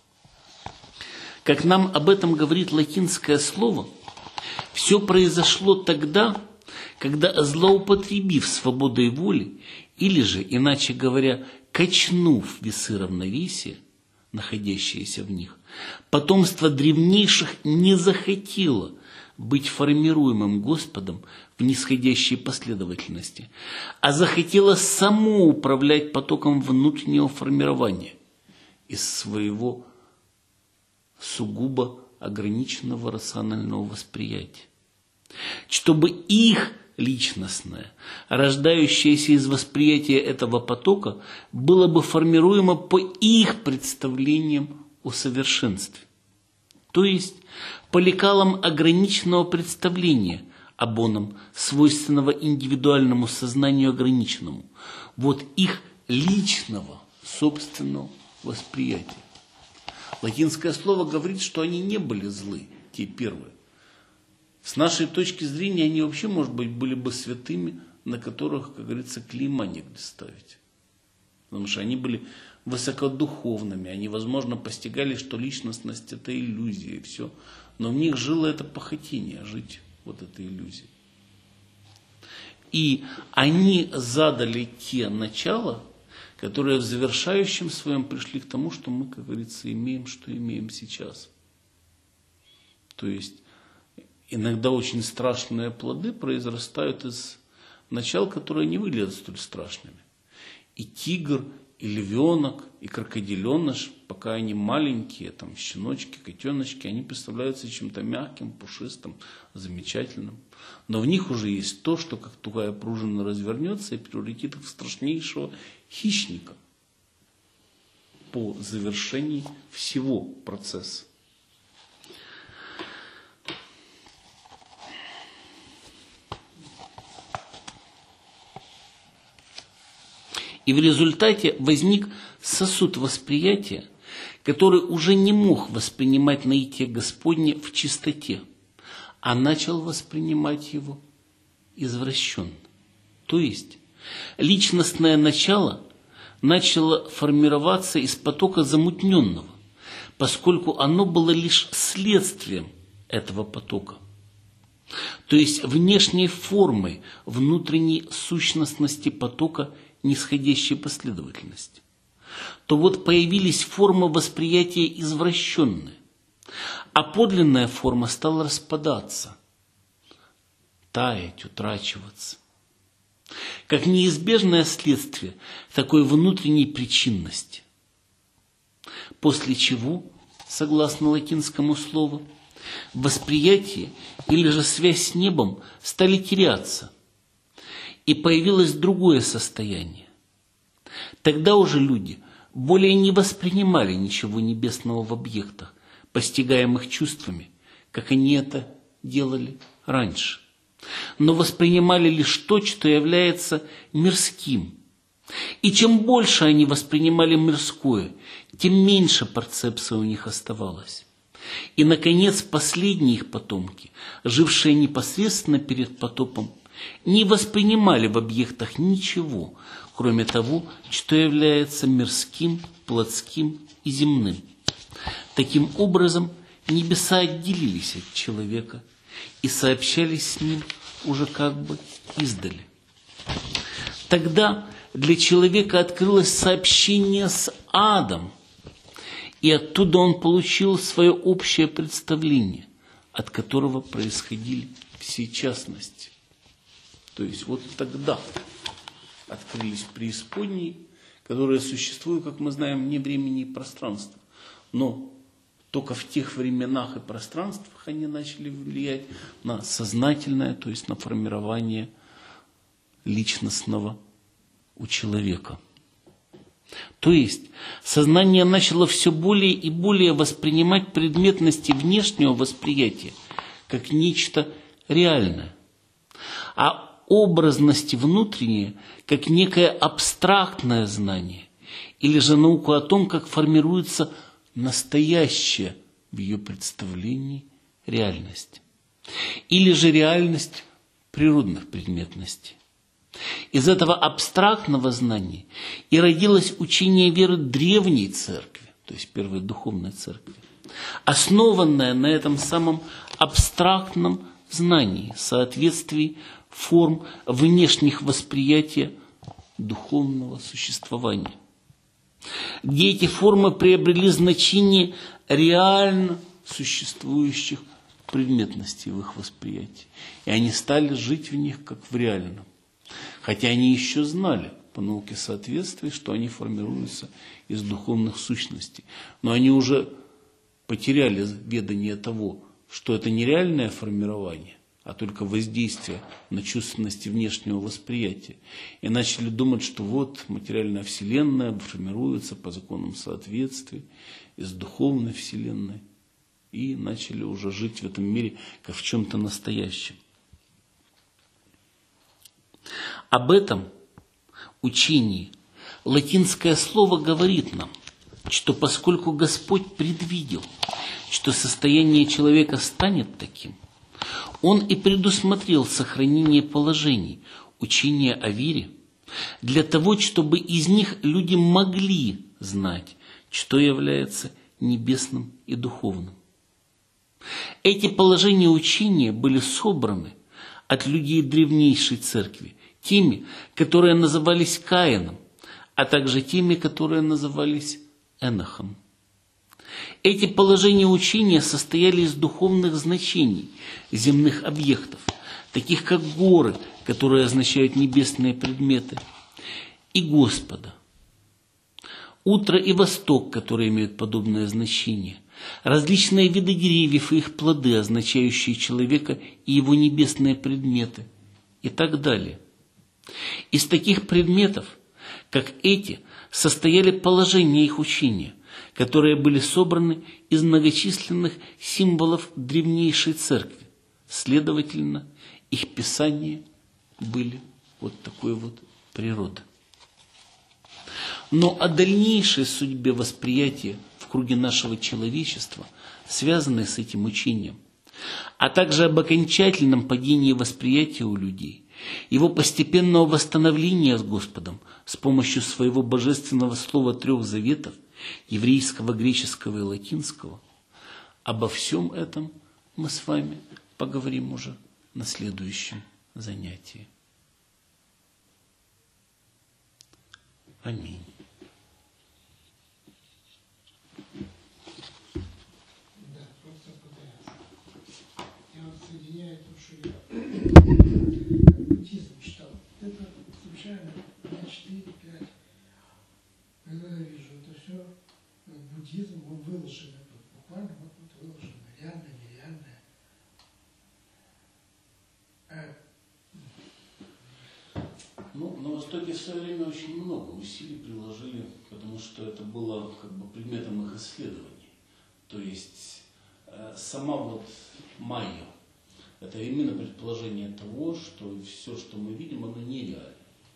Как нам об этом говорит латинское слово, все произошло тогда, когда, злоупотребив свободой воли, или же, иначе говоря, качнув весы равновесия, находящееся в них. Потомство древнейших не захотело быть формируемым Господом в нисходящей последовательности, а захотело само управлять потоком внутреннего формирования из своего сугубо ограниченного рационального восприятия. Чтобы их личностное, рождающееся из восприятия этого потока, было бы формируемо по их представлениям о совершенстве. То есть по лекалам ограниченного представления об оном, свойственного индивидуальному сознанию ограниченному, вот их личного, собственного восприятия. Латинское слово говорит, что они не были злы, те первые. С нашей точки зрения они вообще, может быть, были бы святыми, на которых, как говорится, клейма негде ставить. Потому что они были высокодуховными, они, возможно, постигали, что личностность – это иллюзия, и все. Но в них жило это похотение, жить вот этой иллюзией. И они задали те начала, которые в завершающем своем пришли к тому, что мы, как говорится, имеем, что имеем сейчас. То есть иногда очень страшные плоды произрастают из начал, которые не выглядят столь страшными. И тигр, и львенок, и крокодиленыш, пока они маленькие, там, щеночки, котеночки, они представляются чем-то мягким, пушистым, замечательным. Но в них уже есть то, что как тугая пружина развернется и превратит их в страшнейшего хищника по завершении всего процесса. И в результате возник сосуд восприятия, который уже не мог воспринимать наитие Господне в чистоте, а начал воспринимать его извращенно. То есть личностное начало начало формироваться из потока замутненного, поскольку оно было лишь следствием этого потока. То есть внешней формой внутренней сущностности потока нисходящей последовательности, то вот появились формы восприятия извращенные, а подлинная форма стала распадаться, таять, утрачиваться, как неизбежное следствие такой внутренней причинности. После чего, согласно латинскому слову, восприятие или же связь с небом стали теряться, и появилось другое состояние. Тогда уже люди более не воспринимали ничего небесного в объектах, постигаемых чувствами, как они это делали раньше, но воспринимали лишь то, что является мирским. И чем больше они воспринимали мирское, тем меньше перцепции у них оставалось. И, наконец, последние их потомки, жившие непосредственно перед потопом, не воспринимали в объектах ничего, кроме того, что является мирским, плотским и земным. Таким образом, небеса отделились от человека и сообщались с ним уже как бы издали. Тогда для человека открылось сообщение с адом, и оттуда он получил свое общее представление, от которого происходили все частности. То есть вот тогда открылись преисподние, которые существуют, как мы знаем, вне времени и пространства. Но только в тех временах и пространствах они начали влиять на сознательное, то есть на формирование личностного у человека. То есть сознание начало все более и более воспринимать предметности внешнего восприятия как нечто реальное, а образности внутренние как некое абстрактное знание, или же науку о том, как формируется настоящая в ее представлении реальность, или же реальность природных предметностей. Из этого абстрактного знания и родилось учение веры древней церкви, то есть первой духовной церкви, основанное на этом самом абстрактном знании, соответствии форм внешних восприятия духовного существования. где эти формы приобрели значение реально существующих предметностей в их восприятии. И они стали жить в них как в реальном. Хотя они еще знали по науке соответствия, что они формируются из духовных сущностей. Но они уже потеряли ведание того, что это не реальное формирование, а только воздействие на чувственности внешнего восприятия. И начали думать, что вот материальная вселенная формируется по законам соответствия из духовной вселенной. И начали уже жить в этом мире как в чем-то настоящем. Об этом учении латинское слово говорит нам, что поскольку Господь предвидел, что состояние человека станет таким, Он и предусмотрел сохранение положений учения о вере для того, чтобы из них люди могли знать, что является небесным и духовным. Эти положения учения были собраны от людей древнейшей церкви, теми, которые назывались Каином, а также теми, которые назывались Энохом. Эти положения учения состояли из духовных значений земных объектов, таких как горы, которые означают небесные предметы, и Господа. Утро и восток, которые имеют подобное значение, различные виды деревьев и их плоды, означающие человека и его небесные предметы, и так далее. Из таких предметов, как эти, состояли положения их учения, которые были собраны из многочисленных символов древнейшей церкви. Следовательно, их писания были вот такой вот природы. Но о дальнейшей судьбе восприятия в круге нашего человечества, связанной с этим учением, а также об окончательном падении восприятия у людей, его постепенного восстановления с Господом с помощью своего божественного слова 3 заветов, еврейского, греческого и латинского, обо всем этом мы с вами поговорим уже на следующем занятии. Аминь. Да, просто я вот соединяю то, что я буддизм читал. Это случайно, 4-5. Когда я вижу это все, буддизм, он выложен, буквально вот тут выложено, реальное, нереальное. Ну, на Востоке в свое время очень много усилий приложили, потому что это было как бы предметом их исследований. То есть сама вот майя, это именно предположение того, что все, что мы видим, оно нереально.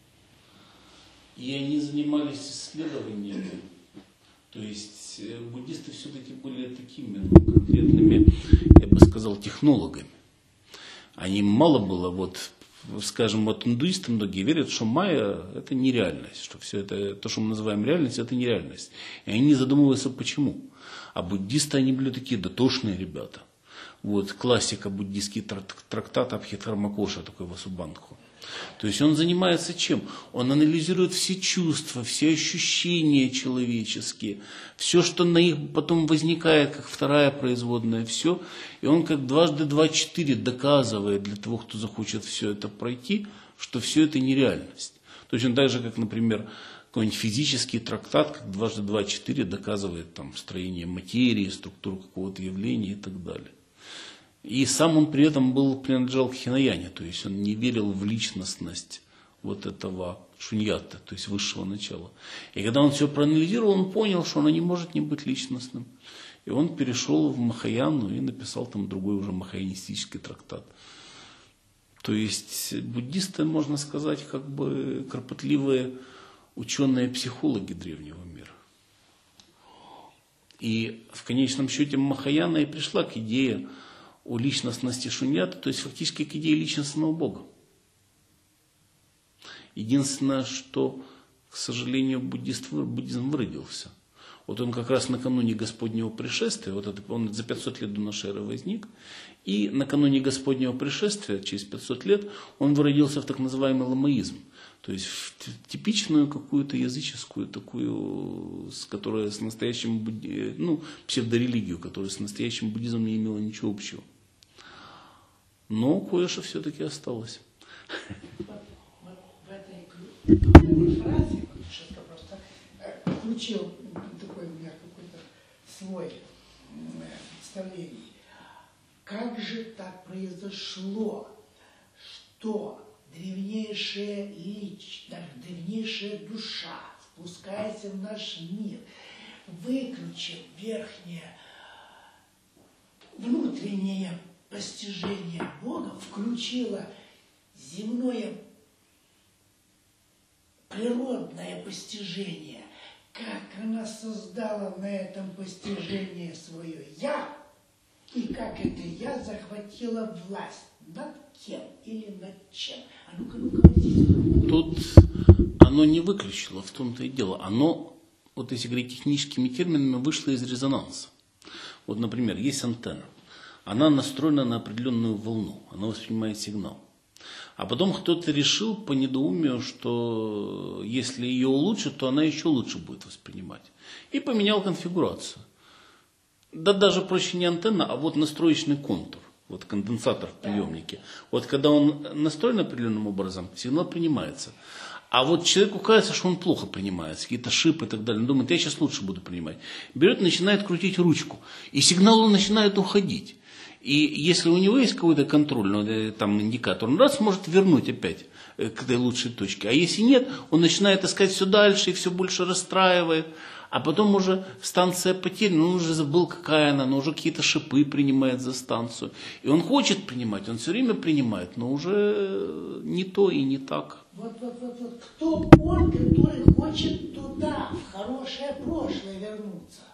И они занимались исследованиями, то есть буддисты все-таки были такими конкретными, я бы сказал, технологами. Они мало было вот. Скажем, вот индуисты многие верят, что майя – это нереальность, что все это, то, что мы называем реальностью, это нереальность. И они не задумываются, почему. А буддисты, они были такие дотошные ребята. Вот классика буддийский трактат Абхидхармакоша, такой Васубандху. То есть он занимается чем? Он анализирует все чувства, все ощущения человеческие, все, что на них потом возникает, как вторая производная, все. И он как 2 × 2 = 4 доказывает для того, кто захочет все это пройти, что все это нереальность. Точно так же, как, например, какой-нибудь физический трактат, как 2 × 2 = 4 доказывает там строение материи, структуру какого-то явления и так далее. И сам он при этом принадлежал к хинаяне, то есть он не верил в личностность вот этого шуньята, то есть высшего начала. И когда он все проанализировал, он понял, что оно не может не быть личностным. И он перешел в Махаяну и написал там другой уже махаянистический трактат. То есть буддисты, можно сказать, как бы кропотливые ученые-психологи древнего мира. И в конечном счете Махаяна и пришла к идее о личностности шуньята, то есть фактически к идее личностного Бога. Единственное, что, к сожалению, буддизм выродился. Вот он как раз накануне Господнего пришествия, вот это, он за 500 лет до нашей эры возник, и накануне Господнего пришествия, через 500 лет, он выродился в так называемый ламаизм. То есть в типичную какую-то языческую такую, которая с настоящим, псевдорелигию, которая с настоящим буддизмом не имела ничего общего. Но кое-что все-таки осталось. В этой фразе, Шишка просто включил такой у меня какой-то свой представление. Как же так произошло, что древнейшая личность, древнейшая душа, спускаясь в наш мир, выключив верхнее, внутреннее постижение Бога, включила земное природное постижение, как она создала на этом постижении свое «я», и как это «я» захватило власть над кем или над чем. А ну-ка, Тут оно не выключило, в том-то и дело. Оно, вот если говорить техническими терминами, вышло из резонанса. Вот, например, есть антенна. Она настроена на определенную волну, она воспринимает сигнал. А потом кто-то решил по недоумию, что если ее улучшить, то она еще лучше будет воспринимать. И поменял конфигурацию. Да даже проще не антенна, а вот настроечный контур. Вот конденсатор в приемнике. Вот когда он настроен определенным образом, сигнал принимается. А вот человеку кажется, что он плохо принимается, какие-то шипы и так далее. Он думает, я сейчас лучше буду принимать. Берет и начинает крутить ручку. И сигнал начинает уходить. И если у него есть какой-то контроль, там индикатор, он раз может вернуть опять к этой лучшей точке. А если нет, он начинает искать все дальше и все больше расстраивает. А потом уже станция потеряна, он уже забыл, какая она, но уже какие-то шипы принимает за станцию. И он хочет принимать, он все время принимает, но уже не то и не так. Вот. Кто он, который хочет туда, в хорошее прошлое вернуться?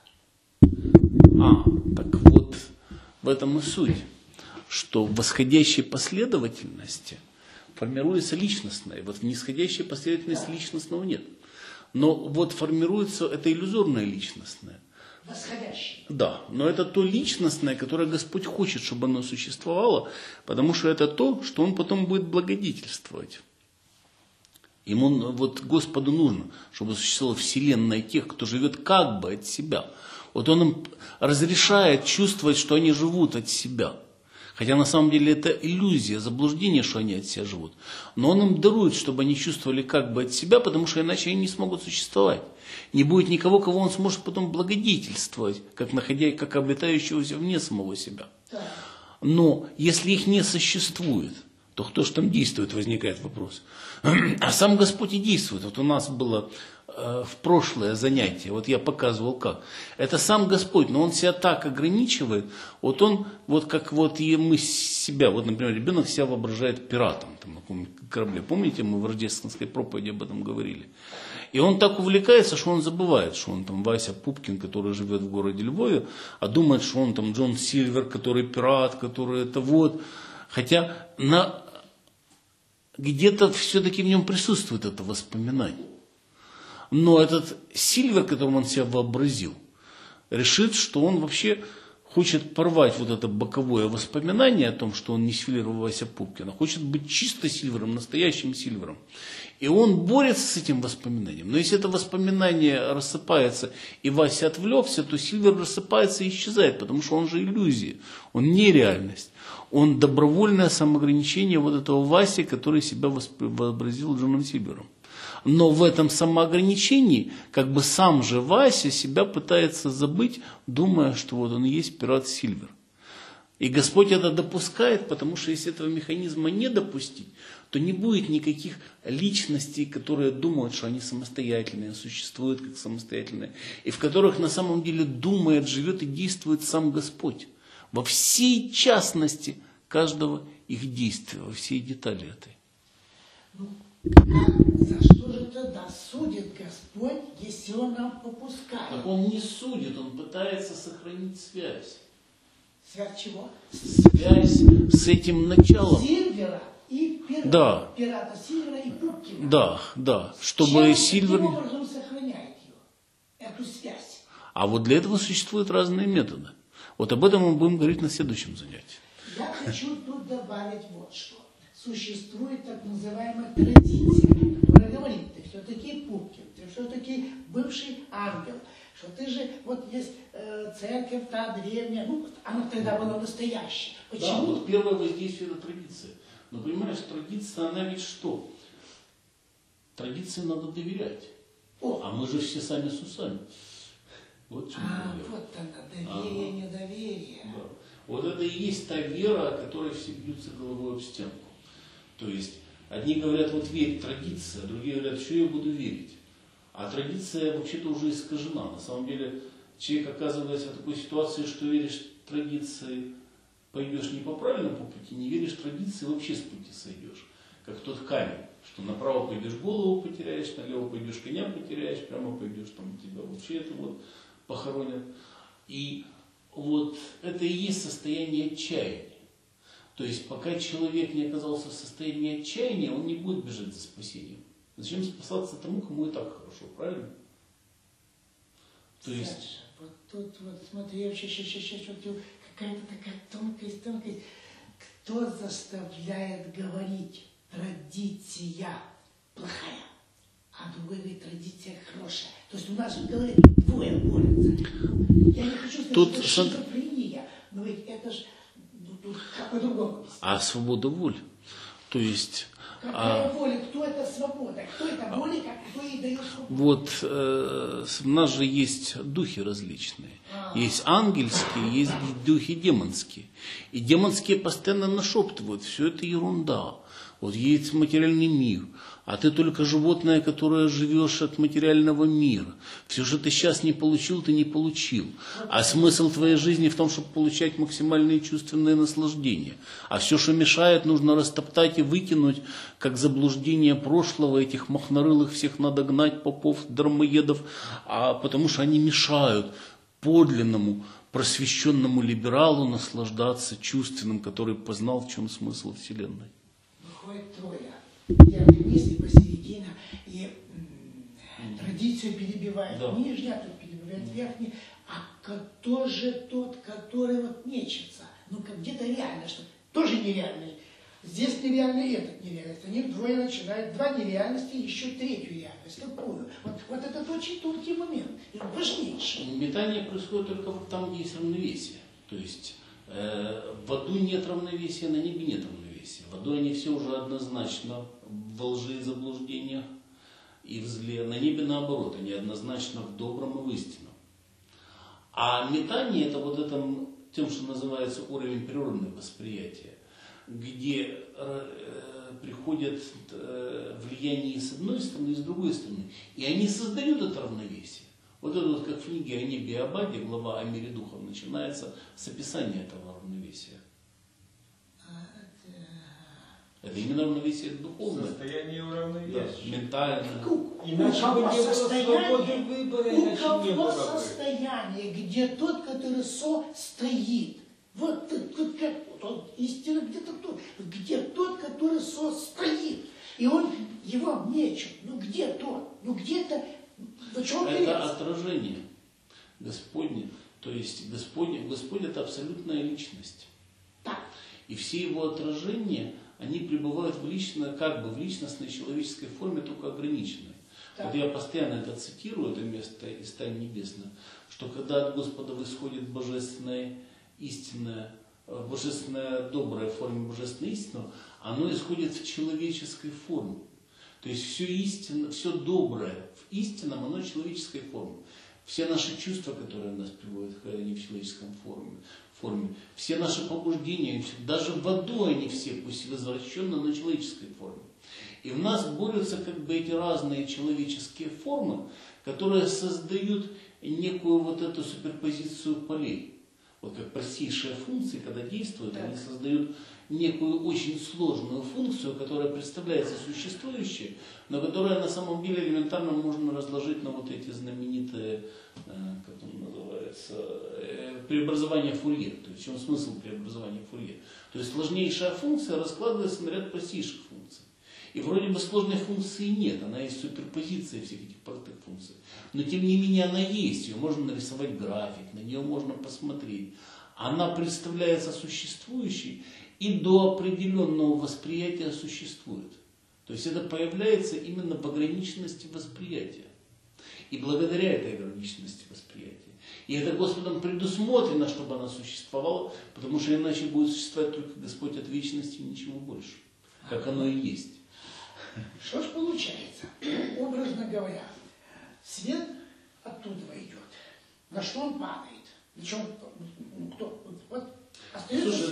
Так вот, в этом и суть, что в восходящей последовательности формируется личностное, вот в нисходящей последовательности личностного нет. Но вот формируется это иллюзорное личностное. Восходящее. Да, но это то личностное, которое Господь хочет, чтобы оно существовало, потому что это то, что Он потом будет благодетельствовать. Ему, вот Господу нужно, чтобы существовала вселенная тех, кто живет как бы от себя. Вот Он им разрешает чувствовать, что они живут от себя. Хотя на самом деле это иллюзия, заблуждение, что они от себя живут. Но Он им дарует, чтобы они чувствовали как бы от себя, потому что иначе они не смогут существовать. Не будет никого, кого Он сможет потом благодетельствовать, как обитающегося вне самого себя. Но если их не существует, то кто же там действует, возникает вопрос. А сам Господь и действует. Вот у нас было в прошлое занятие, вот я показывал как. Это сам Господь, но Он себя так ограничивает, вот Он, вот как вот и мы себя, вот, например, ребенок себя воображает пиратом там, на каком-нибудь корабле. Помните, мы в рождественской проповеди об этом говорили. И он так увлекается, что он забывает, что он там Вася Пупкин, который живет в городе Львове, а думает, что он там Джон Сильвер, который пират, который это вот. Хотя где-то все-таки в нем присутствует это воспоминание. Но этот Сильвер, которым он себя вообразил, решит, что он вообще хочет порвать вот это боковое воспоминание о том, что он не Сильвер Вася Пупкина, хочет быть чисто Сильвером, настоящим Сильвером. И он борется с этим воспоминанием. Но если это воспоминание рассыпается, и Вася отвлекся, то Сильвер рассыпается и исчезает, потому что он же иллюзия, он не реальность. Он добровольное самоограничение вот этого Васи, который себя вообразил Джоном Сильвером. Но в этом самоограничении, как бы сам же Вася себя пытается забыть, думая, что вот он и есть пират Сильвер. И Господь это допускает, потому что если этого механизма не допустить, то не будет никаких личностей, которые думают, что они самостоятельные, существуют как самостоятельные, и в которых на самом деле думает, живет и действует сам Господь. Во всей частности каждого их действия, во всей детали этой. За что же тогда судит Господь, если Он нам попускает? Так Он не судит, Он пытается сохранить связь. Связь чего? Связь с этим началом. Сильвера и пирата. Да. Пирата Сильвера и Пупкина. Да. Чтобы Сильвер... Каким образом сохраняет ее, эту связь? А вот для этого существуют разные методы. Вот об этом мы будем говорить на следующем занятии. Я хочу тут добавить вот что. Существует так называемая традиция, которая говорит, ты все-таки Пупкин, ты все-таки бывший ангел, что ты же, вот есть церковь та древняя, ну, она тогда была настоящая. Почему? Да, вот первое воздействие это традиция. Но понимаешь, традиция, она ведь что? Традиции надо доверять. А мы же все сами с усами. Вот, вот она, доверие, недоверие. Да. Вот это и есть та вера, которая все бьются головой об стенку. То есть, одни говорят, вот верь, традиция, другие говорят, что я буду верить. А традиция вообще-то уже искажена. На самом деле, человек оказывается в такой ситуации, что веришь традиции, пойдешь не по правильному пути, не веришь традиции, вообще с пути сойдешь. Как тот камень, что направо пойдешь, голову потеряешь, налево пойдешь, коня потеряешь, прямо пойдешь, там тебя вообще это вот похоронят. И вот это и есть состояние отчаяния. То есть, пока человек не оказался в состоянии отчаяния, он не будет бежать за спасением. Зачем спасаться тому, кому и так хорошо, правильно? То есть... Саша, вот тут вот, смотри, вот какая-то такая тонкость. Кто заставляет говорить традиция плохая, а другой говорит традиция хорошая? То есть у нас в голове двое борются. Я не хочу сказать, тут что это шизофрения, но ведь это же тут как по-другому. А свобода воли. То есть... Какая воля? Кто это свобода? Кто это воля, кто ей дает свободу? Вот у нас же есть духи различные. Есть ангельские, есть духи демонские. И демонские постоянно нашептывают, все это ерунда. Вот есть материальный мир, а ты только животное, которое живешь от материального мира. Все, что ты сейчас не получил, ты не получил. А смысл твоей жизни в том, чтобы получать максимальные чувственные наслаждения. А все, что мешает, нужно растоптать и выкинуть, как заблуждение прошлого, этих махнорылых всех надо гнать, попов, дармоедов, потому что они мешают подлинному, просвещенному либералу наслаждаться чувственным, который познал, в чем смысл Вселенной. Выходит трое. Первый вниз и посередине, и традицию перебивает нижняя, а тут перебивает верхняя. А кто же тот, который вот мечется? Ну, как где-то реально, что тоже нереальный. Здесь нереальный, этот нереальность. Они вдвое начинают, два нереальности, еще третью реальность. Какую? Вот этот очень тонкий момент, и важнейший. Метание происходит только вот там, где есть равновесие. То есть в аду нет равновесия, на небе нет равновесия. В аду они все уже однозначно во лжи и заблуждениях и в зле. На небе наоборот, они однозначно в добром и в истинном. А метание это вот этом, тем, что называется уровень природного восприятия, где приходят влияние с одной стороны и с другой стороны. И они создают это равновесие. Вот это вот как в книге о небе и Абаде, глава о мире духов, начинается с описания этого равновесия. Это именно равновесие духовное. Состояние уравновесия. Да, ментальное. Иначе бы не было свободы выбора, иначе не было бы. Состояние, где тот, который стоит. Вот как он истина где-то тут. Где тот, который стоит. И он его мечет. Ну где тот? Ну где-то. Это отражение Господне. То есть Господь это абсолютная личность. Так. И все его отражения, они пребывают в личностной человеческой форме, только ограниченной. Так. Вот я постоянно это цитирую, это место из Тайн Небесных, что когда от Господа восходит божественная истинная, божественная добрая форма божественной истины, оно исходит в человеческой форме. То есть все истинно, все доброе в истинном, оно в человеческой форме. Все наши чувства, которые нас приводят, они в человеческом форме. Все наши побуждения, даже в аду они все, пусть возвращены, но человеческой форме. И в нас борются как бы эти разные человеческие формы, которые создают некую вот эту суперпозицию полей. Вот как простейшие функции, когда действуют, они создают некую очень сложную функцию, которая представляется существующей, но которая на самом деле элементарно можно разложить на вот эти знаменитые, как он называется, преобразования Фурье. То есть в чем смысл преобразования Фурье? То есть сложнейшая функция раскладывается на ряд простейших функций. И вроде бы сложной функции нет, она есть суперпозиция всех этих простых функций. Но тем не менее она есть, ее можно нарисовать график, на нее можно посмотреть. Она представляется существующей и до определенного восприятия существует. То есть это появляется именно в ограниченности восприятия. И благодаря этой ограниченности восприятия. И это Господом предусмотрено, чтобы она существовала, потому что иначе будет существовать только Господь от вечности и ничего больше. Как оно и есть. Что ж получается, образно говоря, свет оттуда идет. На что он падает? Причем, кто? Вот, слушай,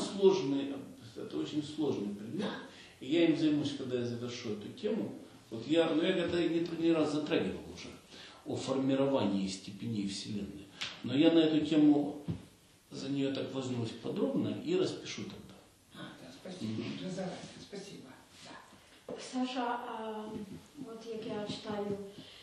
это очень сложный предмет. И я им займусь, когда я завершу эту тему. Вот я это не раз затрагивал уже о формировании степеней Вселенной. Но я на эту тему за нее так возьмусь подробно и распишу тогда. Да, спасибо. Спасибо. Да. Саша, от як я читаю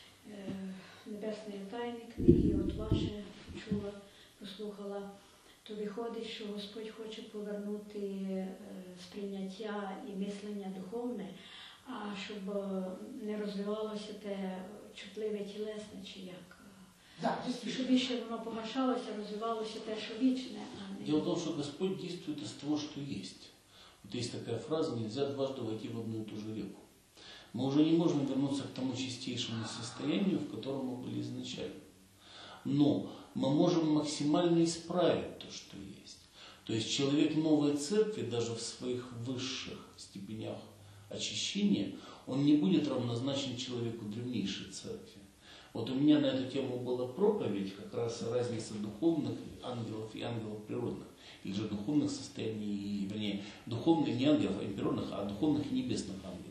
Небесної тайни книги, от ваше чула, послухала, то виходить, що Господь хоче повернути сприйняття і мислення духовне, а щоб не розвивалося те чутливе тілесне, чи як. Да, Щоб більше воно погашалося, розвивалося те, що вічне. Дело в том, что Господь действует из того, что есть. Вот есть такая фраза: нельзя дважды войти в одну и ту же реку. Мы уже не можем вернуться к тому чистейшему состоянию, в котором мы были изначально. Но мы можем максимально исправить то, что есть. То есть человек новой церкви, даже в своих высших степенях очищения, он не будет равнозначен человеку древнейшей церкви. Вот у меня на эту тему была проповедь, как раз разница духовных ангелов и ангелов природных. Их же духовных состояний, вернее, духовных не ангелов, а природных, а духовных и небесных ангелов.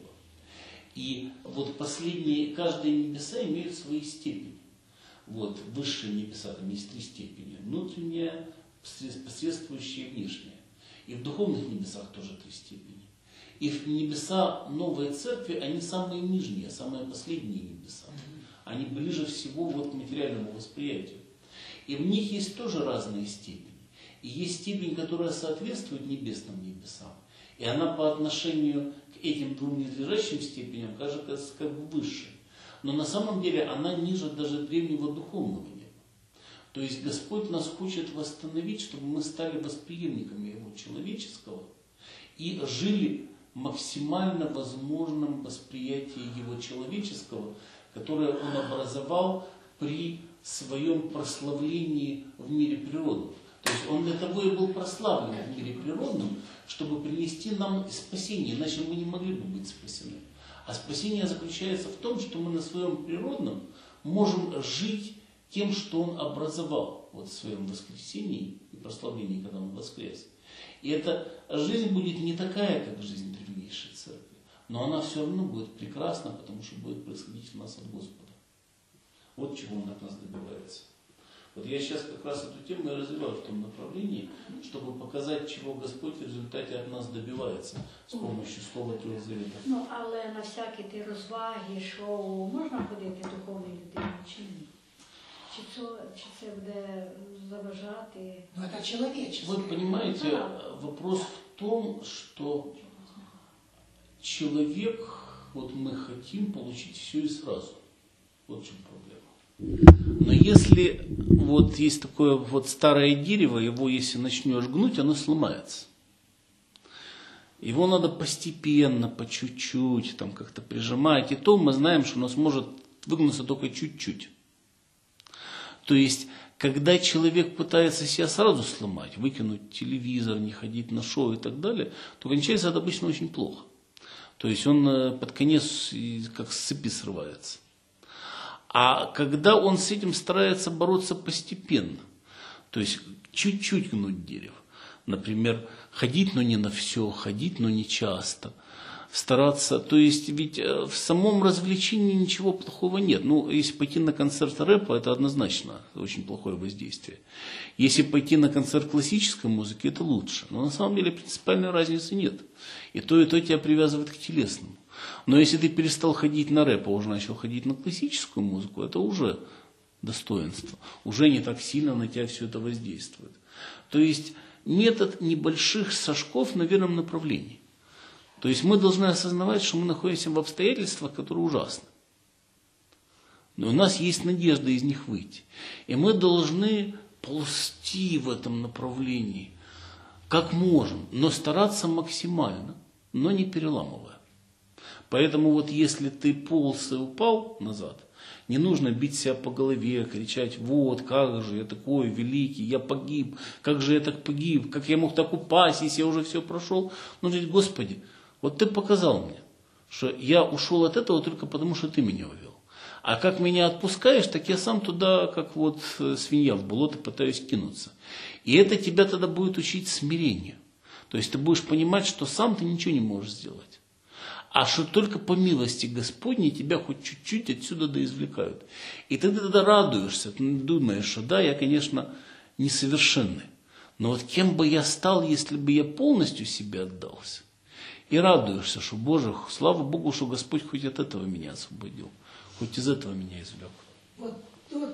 И вот последние, каждые небеса имеют свои степени. Вот высшие небеса, там есть 3 степени. Внутренняя, посредствующая и внешняя. И в духовных небесах тоже 3 степени. И в небеса новой церкви, они самые нижние, самые последние небеса. Они ближе всего вот к материальному восприятию. И в них есть тоже разные степени. И есть степень, которая соответствует небесным небесам. И она по отношению к этим 2 нижайшим степеням кажется как бы выше. Но на самом деле она ниже даже древнего духовного неба. То есть Господь нас хочет восстановить, чтобы мы стали восприемниками Его человеческого и жили максимально возможном восприятии Его человеческого, которое Он образовал при своем прославлении в мире природном. То есть Он для того и был прославлен в мире природном, чтобы принести нам спасение, иначе мы не могли бы быть спасены. А спасение заключается в том, что мы на своем природном можем жить тем, что Он образовал вот в своем воскресении и прославлении, когда Он воскрес. И эта жизнь будет не такая, как жизнь древнейшей церкви, но она все равно будет прекрасна, потому что будет происходить в нас от Господа. Вот чего Он от нас добивается. Вот я сейчас как раз эту тему и развиваю в том направлении, чтобы показать, чего Господь в результате от нас добивается с помощью Слова Трех Заветов. Ну, але на всякі ті розваги, шоу, можна ходити духовній людині чи ні? Чи це буде заважати? Ну, это человеческое. Вы понимаете, вопрос в том, что человек, вот мы хотим получить все и сразу. Вот в чем проблема. Но если вот есть такое вот старое дерево, его если начнешь гнуть, оно сломается. Его надо постепенно, по чуть-чуть, там как-то прижимать. И то мы знаем, что у нас может выгнуться только чуть-чуть. То есть, когда человек пытается себя сразу сломать, выкинуть телевизор, не ходить на шоу и так далее, то кончается это обычно очень плохо. То есть он под конец как с цепи срывается. А когда он с этим старается бороться постепенно, то есть чуть-чуть гнуть дерево, например, ходить, но не на все, ходить, но не часто, стараться, то есть ведь в самом развлечении ничего плохого нет. Ну, если пойти на концерт рэпа, это однозначно очень плохое воздействие. Если пойти на концерт классической музыки, это лучше. Но на самом деле принципиальной разницы нет. И то тебя привязывает к телесному. Но если ты перестал ходить на рэп, а уже начал ходить на классическую музыку, это уже достоинство. Уже не так сильно на тебя все это воздействует. То есть метод небольших шажков на верном направлении. То есть мы должны осознавать, что мы находимся в обстоятельствах, которые ужасны. Но у нас есть надежда из них выйти. И мы должны ползти в этом направлении, как можем, но стараться максимально, но не переламывая. Поэтому вот если ты полз и упал назад, не нужно бить себя по голове, кричать: вот, как же я такой великий, я погиб, как же я так погиб, как я мог так упасть, если я уже все прошел. Ну, говорит: Господи, вот ты показал мне, что я ушел от этого только потому, что ты меня увел. А как меня отпускаешь, так я сам туда, как вот свинья в болото, пытаюсь кинуться. И это тебя тогда будет учить смирению. То есть ты будешь понимать, что сам ты ничего не можешь сделать. А что только по милости Господней тебя хоть чуть-чуть отсюда доизвлекают. И ты тогда радуешься, ты думаешь, что да, я, конечно, несовершенный. Но вот кем бы я стал, если бы я полностью себе отдался? И радуешься, что, Боже, слава Богу, что Господь хоть от этого меня освободил. Хоть из этого меня извлек. Вот тут,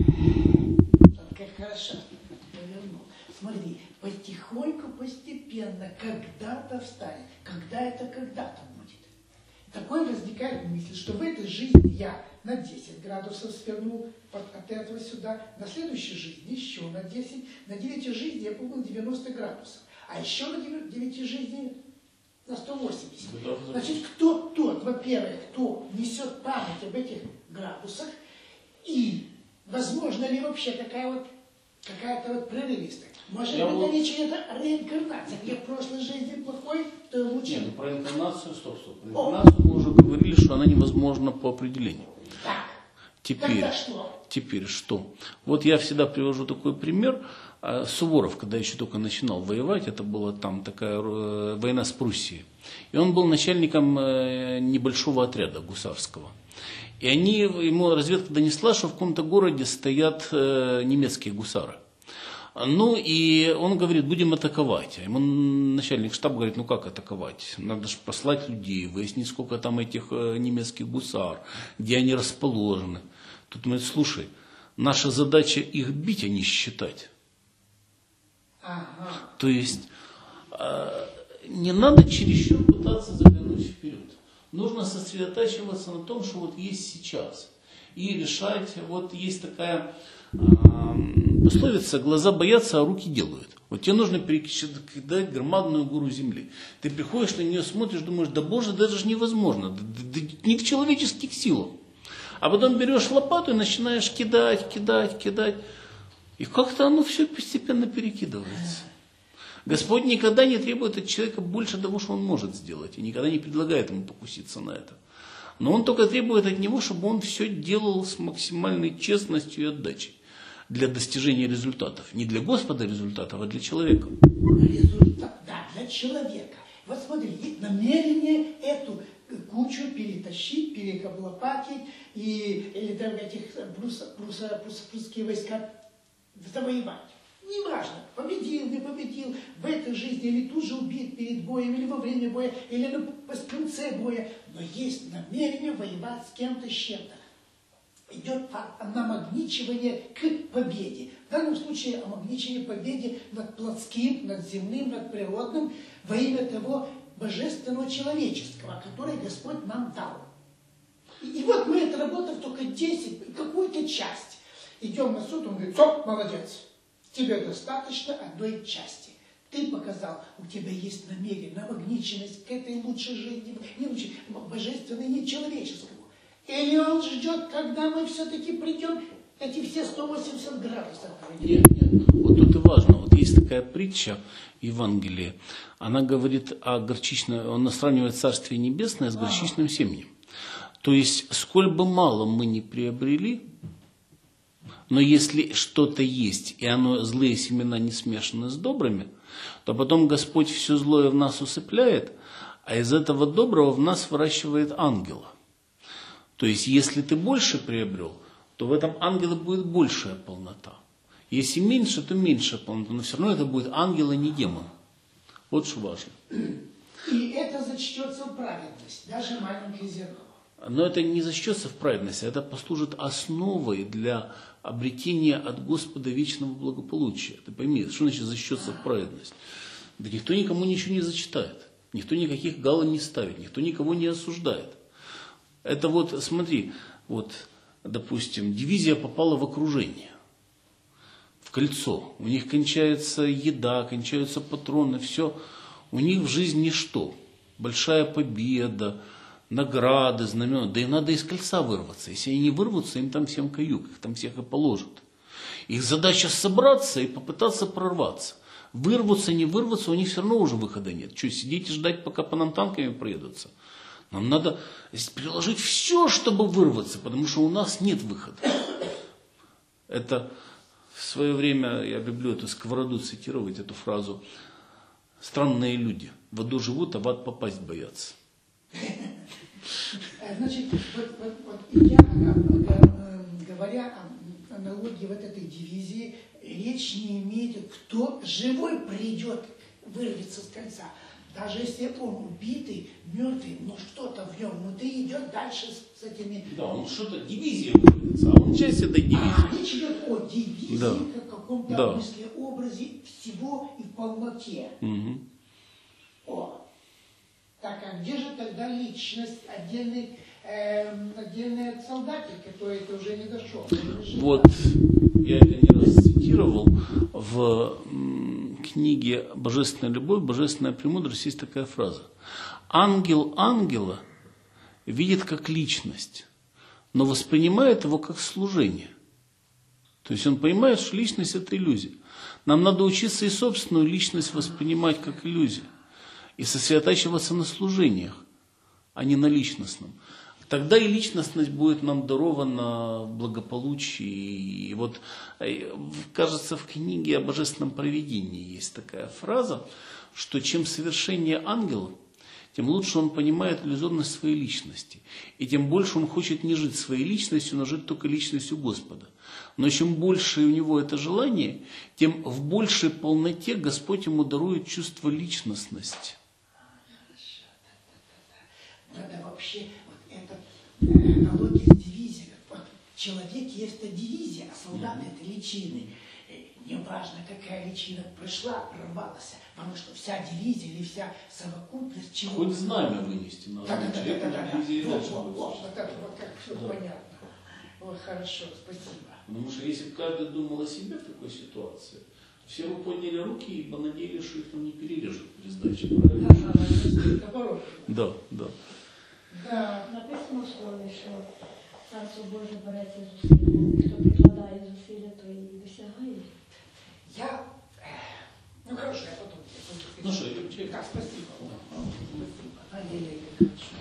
как хорошо повернул. Смотри, потихоньку, постепенно, когда-то встанет. Когда это когда-то будет? Такой возникает мысль, что в этой жизни я на 10 градусов свернул от этого сюда, на следующей жизни еще на 10, на 9 жизней я побыл 90 градусов, а еще на 9 жизней на 180. Значит, кто тот, во-первых, кто несет память об этих градусах, и возможно ли вообще какая-то вот прерывистая? Может быть, речь идет о реинкарнации. Я в прошлой жизни плохой, то лучше. Нет, про инкарнацию, стоп. Про инкарнацию мы уже говорили, что она невозможна по определению. Так. Теперь что? Вот я всегда привожу такой пример. Суворов, когда еще только начинал воевать, это была там такая война с Пруссией. И он был начальником небольшого отряда гусарского. И ему разведка донесла, что в каком-то городе стоят немецкие гусары. Ну и он говорит: будем атаковать. А ему начальник штаба говорит: ну как атаковать? Надо же послать людей, выяснить, сколько там этих немецких гусар, где они расположены. Тут он говорит: слушай, наша задача их бить, а не считать. Ага. То есть не надо чересчур пытаться заглянуть вперед. Нужно сосредотачиваться на том, что вот есть сейчас. И решать, вот есть такая пословица: глаза боятся, а руки делают. Вот тебе нужно перекидать громадную гору земли. Ты приходишь на нее, смотришь, думаешь: да Боже, да это же невозможно, да не в человеческих силах. А потом берешь лопату и начинаешь кидать. И как-то оно все постепенно перекидывается. Господь никогда не требует от человека больше того, что он может сделать. И никогда не предлагает ему покуситься на это. Но он только требует от него, чтобы он все делал с максимальной честностью и отдачей. Для достижения результатов. Не для Господа результатов, а для человека. Результат, да, для человека. Вот смотри, намерение эту кучу перетащить, перекоблопатить или там этих прусские войска завоевать. Неважно, победил, не победил, в этой жизни или тут же убит перед боем, или во время боя, или на конце боя. Но есть намерение воевать с кем-то, с чем-то. Идет намагничивание к победе. В данном случае намагничивание победе над плотским, над земным, над природным, во имя того божественного человеческого, который Господь нам дал. И вот мы отработав только 10, какую-то часть, идем на суд, он говорит: все, молодец, тебе достаточно одной части. Ты показал, у тебя есть намерение, намагниченность к этой лучшей жизни, не лучшей, божественной, не человеческому. Или он ждет, когда мы все-таки придем, эти все 180 градусов. Нет. Вот тут и важно. Вот есть такая притча в Евангелии. Она говорит о горчичном, она сравнивает Царствие Небесное с горчичным семенем. То есть, сколь бы мало мы не приобрели, но если что-то есть, и оно, злые семена не смешаны с добрыми, то потом Господь все злое в нас усыпляет, а из этого доброго в нас выращивает ангела. То есть, если ты больше приобрел, то в этом ангеле будет большая полнота. Если меньше, то меньшая полнота, но все равно это будет ангел, а не демон. Вот что важно. И это зачтется в праведность, даже маленький зерно. Но это не зачтется в праведности, это послужит основой для обретения от Господа вечного благополучия. Ты пойми, что значит зачтется в праведность? Да никто никому ничего не зачитает. Никто никаких галок не ставит, никто никого не осуждает. Это вот, смотри, вот, допустим, дивизия попала в окружение, в кольцо. У них кончается еда, кончаются патроны, все. У них в жизни ничто. Большая победа, награды, знамена. Да им надо из кольца вырваться. Если они не вырвутся, им там всем каюк, их там всех и положат. Их задача собраться и попытаться прорваться. Вырваться, не вырваться, у них все равно уже выхода нет. Что, сидеть и ждать, пока по нам танками проедутся? Нам надо приложить все, чтобы вырваться, потому что у нас нет выхода. Это в свое время, я люблю эту Сковороду цитировать, эту фразу. Странные люди. В аду живут, а в ад попасть боятся. Значит, вот я, говоря о аналогии вот этой дивизии, речь не имеет, кто живой придет, вырвется с кольца. Даже если он убитый, мертвый, но что-то в нем внутри идет дальше с этими... Да, он что-то, дивизия вырвется, а он часть этой дивизии. Речь идет о дивизии, да. как в каком-то мыслеобразе всего и в полноте. Угу. О. Так, а где же тогда личность отдельный солдатик, который это уже не дошел? Вот, я это не раз цитировал, в книге «Божественная любовь, божественная премудрость» есть такая фраза. Ангел ангела видит как личность, но воспринимает его как служение. То есть он понимает, что личность – это иллюзия. Нам надо учиться и собственную личность воспринимать как иллюзию. И сосредотачиваться на служениях, а не на личностном. Тогда и личностность будет нам дарована в благополучии. И вот, кажется, в книге о божественном провидении есть такая фраза, что чем совершеннее ангел, тем лучше он понимает иллюзорность своей личности. И тем больше он хочет не жить своей личностью, но жить только личностью Господа. Но чем больше у него это желание, тем в большей полноте Господь ему дарует чувство личностности. Надо вообще, вот эта аналогия с дивизией. Вот человек есть это дивизия, а солдат это личины. Неважно, какая личина пришла, прорвалась, потому что вся дивизия или вся совокупность чего... Хоть знамя вынести надо. Да. Вот как все понятно. Вот хорошо, спасибо. Потому что если бы каждый думал о себе в такой ситуации, все бы подняли руки и понадеялись, что их там не перережут при сдаче. Наоборот. Да. Да. Написано в слові, що Царство Боже береться зусилля. Хто прикладає зусилля, то і досягає. Ну хорошо, я потом. Ну что, идем чай? Да, спасибо. Спасибо.